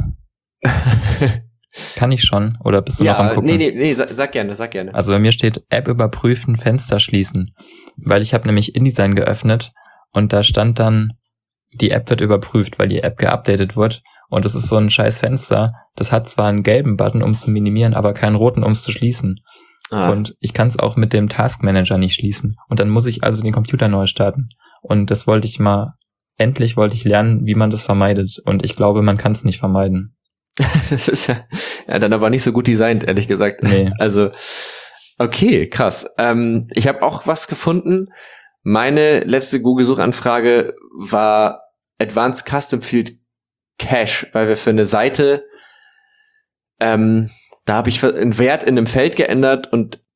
Kann ich schon? Oder bist du ja, noch am Gucken? Nee, nee, nee, sag, sag gerne, sag gerne. Also bei mir steht App überprüfen, Fenster schließen. Weil ich habe nämlich InDesign geöffnet und da stand dann, die App wird überprüft, weil die App geupdatet wird. Und das ist so ein scheiß Fenster. Das hat zwar einen gelben Button, um es zu minimieren, aber keinen roten, um es zu schließen. Ah. Und ich kann es auch mit dem Task Manager nicht schließen. Und dann muss ich also den Computer neu starten. Und das wollte ich mal, endlich wollte ich lernen, wie man das vermeidet. Und ich glaube, man kann es nicht vermeiden. Das ist ja, ja dann aber nicht so gut designt, ehrlich gesagt. Nee. Also, okay, krass. Ähm, ich habe auch was gefunden. Meine letzte Google-Suchanfrage war Advanced Custom Field Cache, weil wir für eine Seite, ähm, da habe ich einen Wert in einem Feld geändert und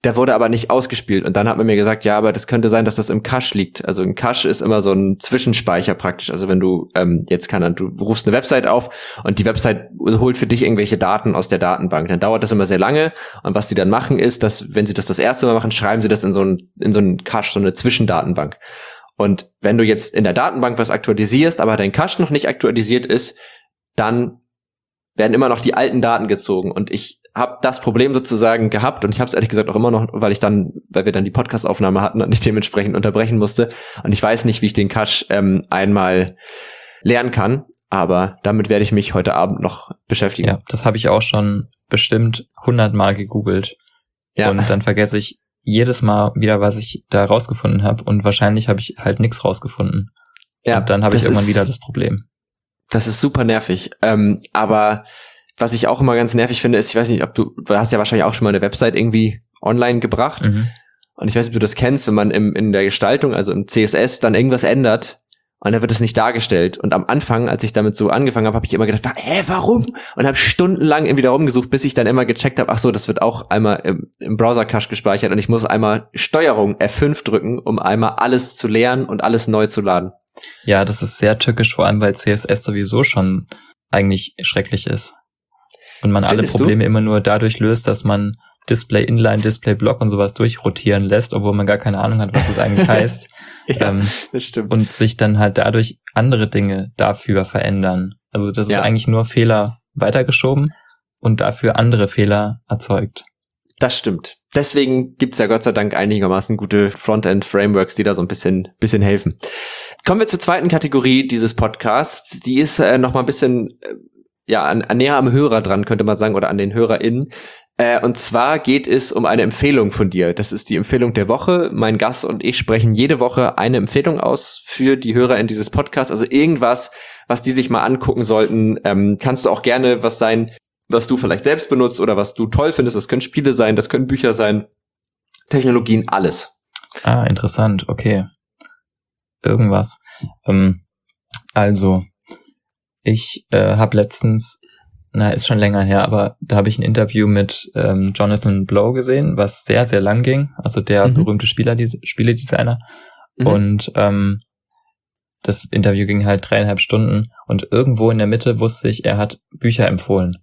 der wurde aber nicht ausgespielt. Und dann hat man mir gesagt, ja, aber das könnte sein, dass das im Cache liegt. Also ein Cache ist immer so ein Zwischenspeicher praktisch. Also wenn du ähm, jetzt kann, du rufst eine Website auf und die Website holt für dich irgendwelche Daten aus der Datenbank. Dann dauert das immer sehr lange. Und was die dann machen ist, dass wenn sie das das erste Mal machen, schreiben sie das in so ein in so einen Cache, so eine Zwischendatenbank. Und wenn du jetzt in der Datenbank was aktualisierst, aber dein Cache noch nicht aktualisiert ist, dann werden immer noch die alten Daten gezogen. Und ich habe das Problem sozusagen gehabt und ich habe es ehrlich gesagt auch immer noch, weil ich dann, weil wir dann die Podcast-Aufnahme hatten und ich dementsprechend unterbrechen musste. Und ich weiß nicht, wie ich den Cache ähm, einmal lernen kann, aber damit werde ich mich heute Abend noch beschäftigen. Ja, das habe ich auch schon bestimmt hundertmal gegoogelt. Ja. Und dann vergesse ich jedes Mal wieder, was ich da rausgefunden habe und wahrscheinlich habe ich halt nichts rausgefunden. Ja, und dann habe ich irgendwann ist, wieder das Problem. Das ist super nervig, ähm, aber was ich auch immer ganz nervig finde, ist, ich weiß nicht, ob du, du hast ja wahrscheinlich auch schon mal eine Website irgendwie online gebracht. Mhm. Und ich weiß nicht, ob du das kennst, wenn man im, in der Gestaltung, also im C S S, dann irgendwas ändert und dann wird es nicht dargestellt. Und am Anfang, als ich damit so angefangen habe, habe ich immer gedacht, hä, warum? Und habe stundenlang irgendwie da rumgesucht, bis ich dann immer gecheckt habe, ach so, das wird auch einmal im, im Browser-Cache gespeichert und ich muss einmal Steuerung F fünf drücken, um einmal alles zu leeren und alles neu zu laden. Ja, das ist sehr tückisch, vor allem weil C S S sowieso schon eigentlich schrecklich ist. Und man Findest alle Probleme du? immer nur dadurch löst, dass man Display Inline, Display Block und sowas durchrotieren lässt, obwohl man gar keine Ahnung hat, was das eigentlich heißt. ja, ähm, das stimmt. Und sich dann halt dadurch andere Dinge dafür verändern. Also das ja. ist eigentlich nur Fehler weitergeschoben und dafür andere Fehler erzeugt. Das stimmt. Deswegen gibt's ja Gott sei Dank einigermaßen gute Frontend-Frameworks, die da so ein bisschen bisschen helfen. Kommen wir zur zweiten Kategorie dieses Podcasts. Die ist äh, noch mal ein bisschen äh, ja an, an näher am Hörer dran, könnte man sagen, oder an den HörerInnen. Äh, und zwar geht es um eine Empfehlung von dir. Das ist die Empfehlung der Woche. Mein Gast und ich sprechen jede Woche eine Empfehlung aus für die HörerInnen dieses Podcasts. Also irgendwas, was die sich mal angucken sollten. Ähm, kannst du auch gerne was sein, was du vielleicht selbst benutzt oder was du toll findest. Das können Spiele sein, das können Bücher sein, Technologien, alles. Ah, interessant. Okay. Irgendwas. Ähm, also, ich äh, habe letztens, na, ist schon länger her, aber da habe ich ein Interview mit ähm, Jonathan Blow gesehen, was sehr, sehr lang ging. Also der mhm. berühmte Spieler, die, Spieledesigner. Mhm. Und ähm, das Interview ging halt dreieinhalb Stunden und irgendwo in der Mitte wusste ich, er hat Bücher empfohlen.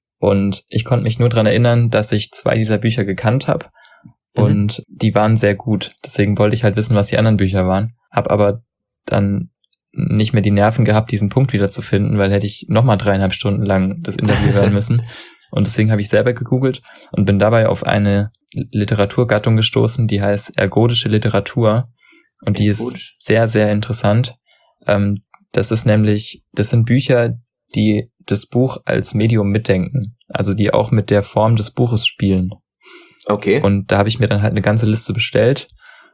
Und ich konnte mich nur dran erinnern, dass ich zwei dieser Bücher gekannt habe mhm. und die waren sehr gut. Deswegen wollte ich halt wissen, was die anderen Bücher waren. Hab aber dann nicht mehr die Nerven gehabt, diesen Punkt wieder zu finden, weil hätte ich nochmal dreieinhalb Stunden lang das Interview hören müssen. Und deswegen habe ich selber gegoogelt und bin dabei auf eine Literaturgattung gestoßen, die heißt ergodische Literatur. Und die ist sehr, sehr interessant. Ähm, das ist nämlich, das sind Bücher, die das Buch als Medium mitdenken. Also die auch mit der Form des Buches spielen. Okay. Und da habe ich mir dann halt eine ganze Liste bestellt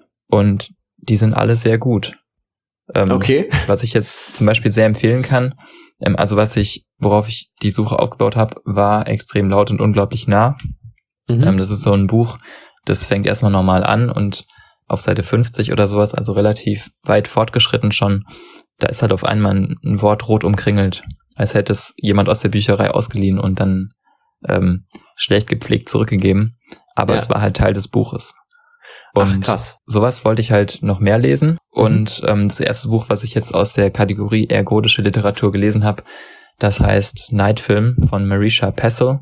und die sind alle sehr gut. Ähm, okay. Was ich jetzt zum Beispiel sehr empfehlen kann, ähm, also was ich, worauf ich die Suche aufgebaut habe, war extrem laut und unglaublich nah. Mhm. Ähm, das ist so ein Buch, das fängt erstmal normal an und auf Seite fünfzig oder sowas, also relativ weit fortgeschritten schon, da ist halt auf einmal ein, ein Wort rot umkringelt, als hätte es jemand aus der Bücherei ausgeliehen und dann ähm, schlecht gepflegt zurückgegeben. Aber ja. es war halt Teil des Buches. Und Ach, krass. Sowas wollte ich halt noch mehr lesen. Mhm. Und ähm, das erste Buch, was ich jetzt aus der Kategorie ergodische Literatur gelesen habe, das heißt Night Film von Marisha Pessl.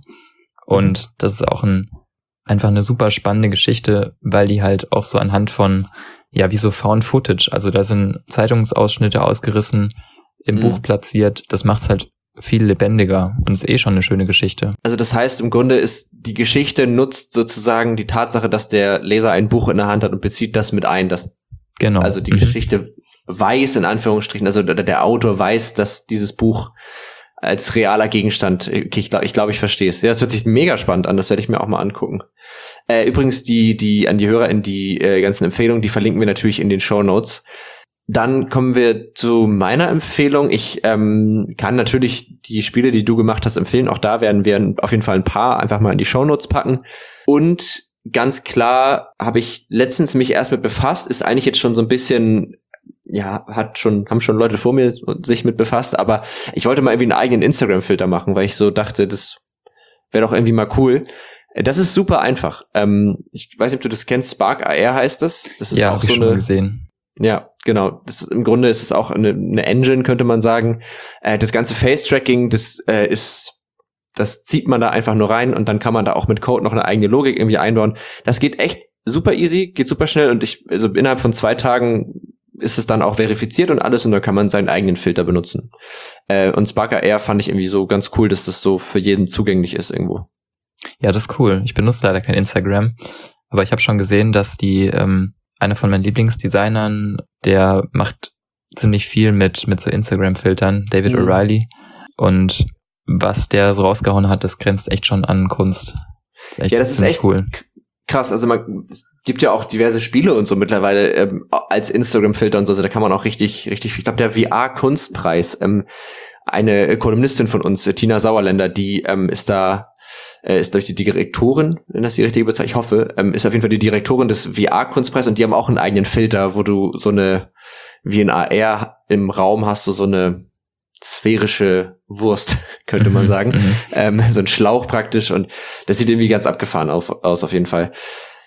Und das ist auch ein einfach eine super spannende Geschichte, weil die halt auch so anhand von, ja, wie so Found Footage, also da sind Zeitungsausschnitte ausgerissen, im mhm. Buch platziert, das macht's halt viel lebendiger und ist eh schon eine schöne Geschichte. Also das heißt, im Grunde ist die Geschichte nutzt sozusagen die Tatsache, dass der Leser ein Buch in der Hand hat und bezieht das mit ein, dass genau. also die mhm. Geschichte weiß, in Anführungsstrichen, also der, der Autor weiß, dass dieses Buch als realer Gegenstand, okay, ich glaube, ich, glaub, ich verstehe es. Ja, das hört sich mega spannend an, das werde ich mir auch mal angucken. Äh, übrigens, die die an die Hörer in die äh, ganzen Empfehlungen, die verlinken wir natürlich in den Shownotes. Dann kommen wir zu meiner Empfehlung. Ich ähm, kann natürlich die Spiele, die du gemacht hast, empfehlen. Auch da werden wir auf jeden Fall ein paar einfach mal in die Shownotes packen. Und ganz klar habe ich letztens mich erst mit befasst, ist eigentlich jetzt schon so ein bisschen, ja, hat schon, haben schon Leute vor mir sich mit befasst, aber ich wollte mal irgendwie einen eigenen Instagram-Filter machen, weil ich so dachte, das wäre doch irgendwie mal cool. Das ist super einfach. Ähm, ich weiß nicht, ob du das kennst, Spark A R heißt das. Das ist ja, auch hab ich so schon eine, gesehen. Ja, genau. Das ist, im Grunde ist es auch eine, eine Engine, könnte man sagen. Äh, das ganze Face-Tracking, das äh, ist, das zieht man da einfach nur rein und dann kann man da auch mit Code noch eine eigene Logik irgendwie einbauen. Das geht echt super easy, geht super schnell und ich, also innerhalb von zwei Tagen ist es dann auch verifiziert und alles und dann kann man seinen eigenen Filter benutzen. Äh, und Spark A R fand ich irgendwie so ganz cool, dass das so für jeden zugänglich ist irgendwo. Ja, das ist cool. Ich benutze leider kein Instagram, aber ich habe schon gesehen, dass die ähm, einer von meinen Lieblingsdesignern, der macht ziemlich viel mit mit so Instagram-Filtern, David mhm. O'Reilly. Und was der so rausgehauen hat, das grenzt echt schon an Kunst. Das ist echt ja, das ist echt cool. Krass. Also man, es gibt ja auch diverse Spiele und so mittlerweile ähm, als Instagram-Filter und so. Also da kann man auch richtig, richtig viel. Ich glaube, der V R-Kunstpreis, ähm, eine Kolumnistin von uns, Tina Sauerländer, die ähm, ist da äh, ist durch die Direktorin, wenn das die richtige Bezeichnung, ich hoffe, ähm, ist auf jeden Fall die Direktorin des V R-Kunstpreises und die haben auch einen eigenen Filter, wo du so eine, wie in A R im Raum hast, du so eine sphärische Wurst, könnte man sagen. ähm, so ein Schlauch praktisch und das sieht irgendwie ganz abgefahren auf, aus auf jeden Fall.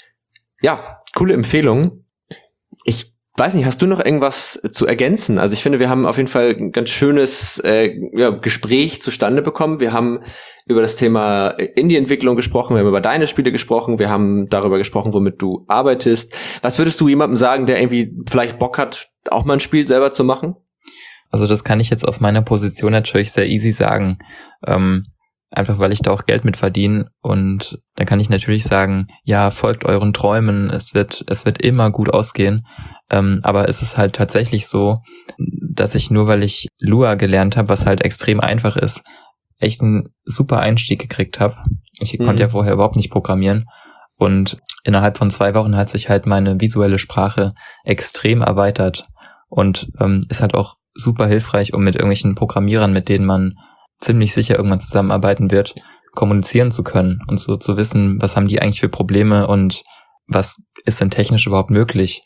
Ja, coole Empfehlung. Ich weiß nicht, hast du noch irgendwas zu ergänzen? Also ich finde, wir haben auf jeden Fall ein ganz schönes äh, ja, Gespräch zustande bekommen. Wir haben über das Thema Indie-Entwicklung gesprochen, wir haben über deine Spiele gesprochen, wir haben darüber gesprochen, womit du arbeitest. Was würdest du jemandem sagen, der irgendwie vielleicht Bock hat, auch mal ein Spiel selber zu machen? Also das kann ich jetzt aus meiner Position natürlich sehr easy sagen, ähm, einfach weil ich da auch Geld mit verdiene und dann kann ich natürlich sagen, ja, folgt euren Träumen, es wird es wird immer gut ausgehen, ähm, aber es ist halt tatsächlich so, dass ich nur, weil ich Lua gelernt habe, was halt extrem einfach ist, echt einen super Einstieg gekriegt habe. Ich mhm. konnte ja vorher überhaupt nicht programmieren und innerhalb von zwei Wochen hat sich halt meine visuelle Sprache extrem erweitert und ähm, ist halt auch super hilfreich, um mit irgendwelchen Programmierern, mit denen man ziemlich sicher irgendwann zusammenarbeiten wird, kommunizieren zu können und so zu wissen, was haben die eigentlich für Probleme und was ist denn technisch überhaupt möglich.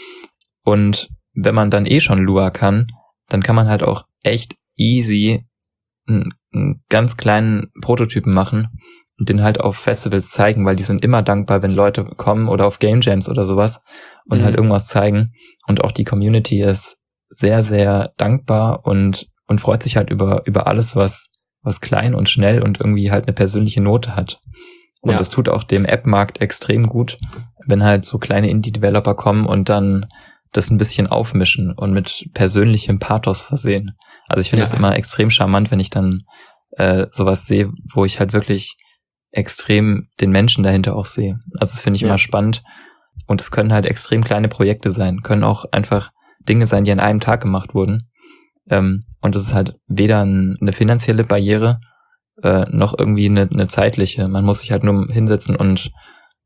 Und wenn man dann eh schon Lua kann, dann kann man halt auch echt easy einen, einen ganz kleinen Prototypen machen und den halt auf Festivals zeigen, weil die sind immer dankbar, wenn Leute kommen oder auf Game Jams oder sowas und mhm. halt irgendwas zeigen. Und auch die Community ist sehr, sehr dankbar und und freut sich halt über über alles, was was klein und schnell und irgendwie halt eine persönliche Note hat. Und ja. das tut auch dem App-Markt extrem gut, wenn halt so kleine Indie-Developer kommen und dann das ein bisschen aufmischen und mit persönlichem Pathos versehen. Also ich finde es ja. immer extrem charmant, wenn ich dann äh, sowas sehe, wo ich halt wirklich extrem den Menschen dahinter auch sehe. Also das finde ich ja. immer spannend. Und es können halt extrem kleine Projekte sein, können auch einfach Dinge sein, die an einem Tag gemacht wurden. Ähm, und das ist halt weder ein, eine finanzielle Barriere, äh, noch irgendwie eine, eine zeitliche. Man muss sich halt nur hinsetzen und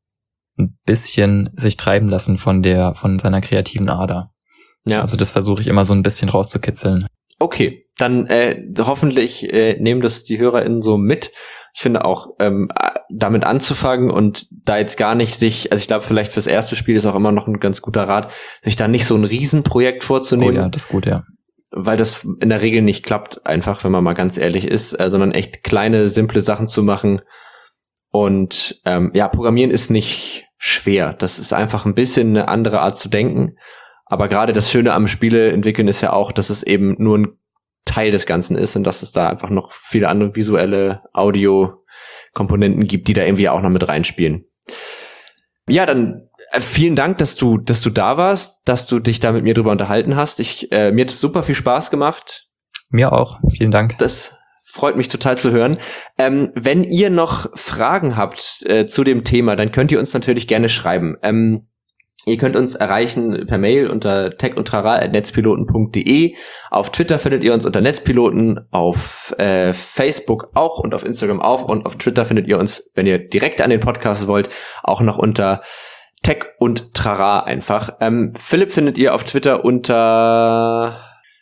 ein bisschen sich treiben lassen von der, von seiner kreativen Ader. Ja. Also das versuche ich immer so ein bisschen rauszukitzeln. Okay, dann äh, hoffentlich äh, nehmen das die HörerInnen so mit. Ich finde auch, ähm, damit anzufangen und da jetzt gar nicht sich, also ich glaube vielleicht fürs erste Spiel ist auch immer noch ein ganz guter Rat, sich da nicht so ein Riesenprojekt vorzunehmen. Oh ja, das ist gut, ja. Weil das in der Regel nicht klappt, einfach, wenn man mal ganz ehrlich ist, äh, sondern echt kleine, simple Sachen zu machen. Und ähm, ja, Programmieren ist nicht schwer. Das ist einfach ein bisschen eine andere Art zu denken. Aber gerade das Schöne am Spiele entwickeln ist ja auch, dass es eben nur ein Teil des Ganzen ist und dass es da einfach noch viele andere visuelle Audio-Komponenten gibt, die da irgendwie auch noch mit reinspielen. Ja, dann äh, vielen Dank, dass du, dass du da warst, dass du dich da mit mir drüber unterhalten hast. Ich, äh, mir hat es super viel Spaß gemacht. Mir auch. Vielen Dank. Das freut mich total zu hören. Ähm, wenn ihr noch Fragen habt äh, zu dem Thema, dann könnt ihr uns natürlich gerne schreiben. Ähm, Ihr könnt uns erreichen per Mail unter tech und trara at netzpiloten punkt de. Auf Twitter findet ihr uns unter Netzpiloten, auf äh, Facebook auch und auf Instagram auch. Und auf Twitter findet ihr uns, wenn ihr direkt an den Podcast wollt, auch noch unter Tech und Trara einfach. Ähm, Philipp findet ihr auf Twitter unter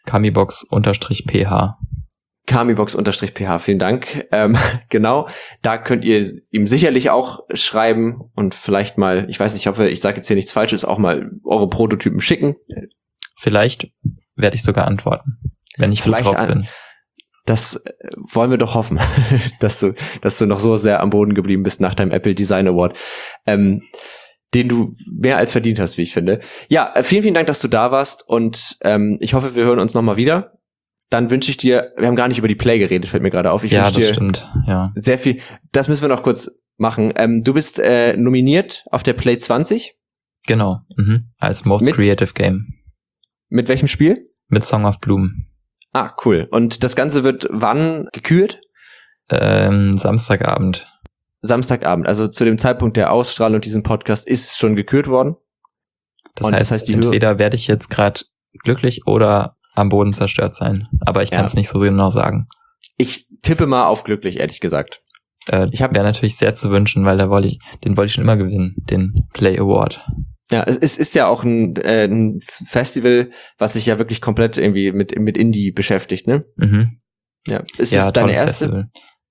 Kamibox-ph. Kamibox-ph, vielen Dank. Ähm, genau, da könnt ihr ihm sicherlich auch schreiben und vielleicht mal, ich weiß nicht, ich hoffe, ich sage jetzt hier nichts Falsches, auch mal eure Prototypen schicken. Vielleicht werde ich sogar antworten, wenn ich vielleicht gut drauf bin. Das wollen wir doch hoffen, dass du, dass du noch so sehr am Boden geblieben bist nach deinem Apple Design Award, ähm, den du mehr als verdient hast, wie ich finde. Ja, vielen, vielen Dank, dass du da warst und ähm, ich hoffe, wir hören uns nochmal wieder. Dann wünsche ich dir, wir haben gar nicht über die Play geredet, fällt mir gerade auf. Ich ja, wünsche das dir stimmt, ja. Sehr viel, das müssen wir noch kurz machen. Ähm, du bist äh, nominiert auf der Play zwanzig. Genau, mhm. als Most Mit? Creative Game. Mit welchem Spiel? Mit Song of Bloom. Ah, cool. Und das Ganze wird wann gekürt? Ähm, Samstagabend. Samstagabend, also zu dem Zeitpunkt der Ausstrahlung diesem Podcast ist es schon gekürt worden. Das heißt, das heißt, die entweder Hör- werde ich jetzt gerade glücklich oder am Boden zerstört sein. Aber ich kann es ja. nicht so genau sagen. Ich tippe mal auf glücklich, ehrlich gesagt. Äh, ich habe wäre natürlich sehr zu wünschen, weil da wollte ich, den wollte ich schon immer gewinnen, den Play Award. Ja, es ist, ist ja auch ein, äh, ein Festival, was sich ja wirklich komplett irgendwie mit mit Indie beschäftigt, ne? Mhm. Ja, ist ja, es deine erste? Festival.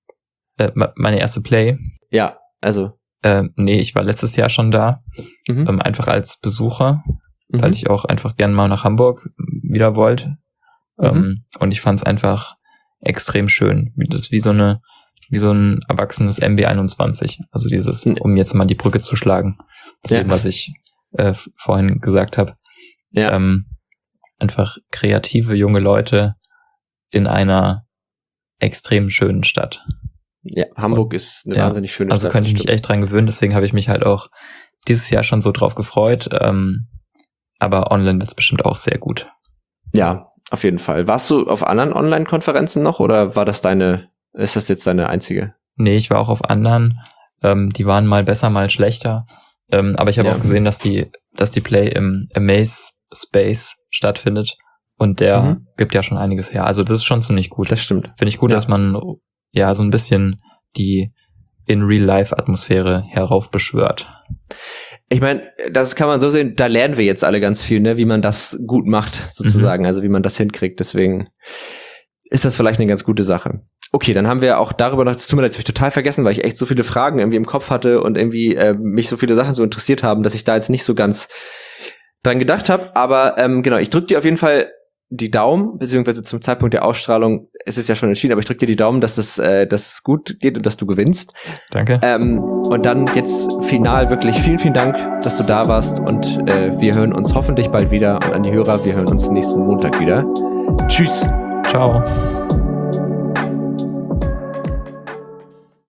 Äh, meine erste Play? Ja, also. Äh, nee, ich war letztes Jahr schon da, mhm. ähm, einfach als Besucher, mhm. weil ich auch einfach gern mal nach Hamburg wieder wollte. Mhm. Ähm, und ich fand es einfach extrem schön, wie das wie so eine wie so ein erwachsenes M B einundzwanzig. Also dieses, um jetzt mal die Brücke zu schlagen, zu dem, ja. was ich äh, vorhin gesagt habe. Ja. Ähm, einfach kreative junge Leute in einer extrem schönen Stadt. Ja, Hamburg und, ist eine ja, wahnsinnig schöne also Stadt. Also könnte ich mich echt dran gewöhnen, deswegen habe ich mich halt auch dieses Jahr schon so drauf gefreut. Ähm, aber online wird es bestimmt auch sehr gut. Ja, auf jeden Fall. Warst du auf anderen Online-Konferenzen noch oder war das deine, ist das jetzt deine einzige? Nee, ich war auch auf anderen. Ähm, die waren mal besser, mal schlechter. Ähm, aber ich habe ja. auch gesehen, dass die, dass die Play im Amaze Space stattfindet und der mhm. gibt ja schon einiges her. Also das ist schon ziemlich gut. Das stimmt. Finde ich gut, ja. dass man ja so ein bisschen die in Real-Life-Atmosphäre heraufbeschwört. Ich meine, das kann man so sehen, da lernen wir jetzt alle ganz viel, ne, wie man das gut macht, sozusagen, mhm. also wie man das hinkriegt. Deswegen ist das vielleicht eine ganz gute Sache. Okay, dann haben wir auch darüber noch, das tut mir leid, das habe ich total vergessen, weil ich echt so viele Fragen irgendwie im Kopf hatte und irgendwie äh, mich so viele Sachen so interessiert haben, dass ich da jetzt nicht so ganz dran gedacht habe. Aber ähm, genau, ich drücke dir auf jeden Fall die Daumen, beziehungsweise zum Zeitpunkt der Ausstrahlung ist es ja schon entschieden, aber ich drücke dir die Daumen, dass es, äh, dass es gut geht und dass du gewinnst. Danke. Ähm, und dann jetzt final wirklich vielen, vielen Dank, dass du da warst und äh, wir hören uns hoffentlich bald wieder und an die Hörer, wir hören uns nächsten Montag wieder. Tschüss. Ciao.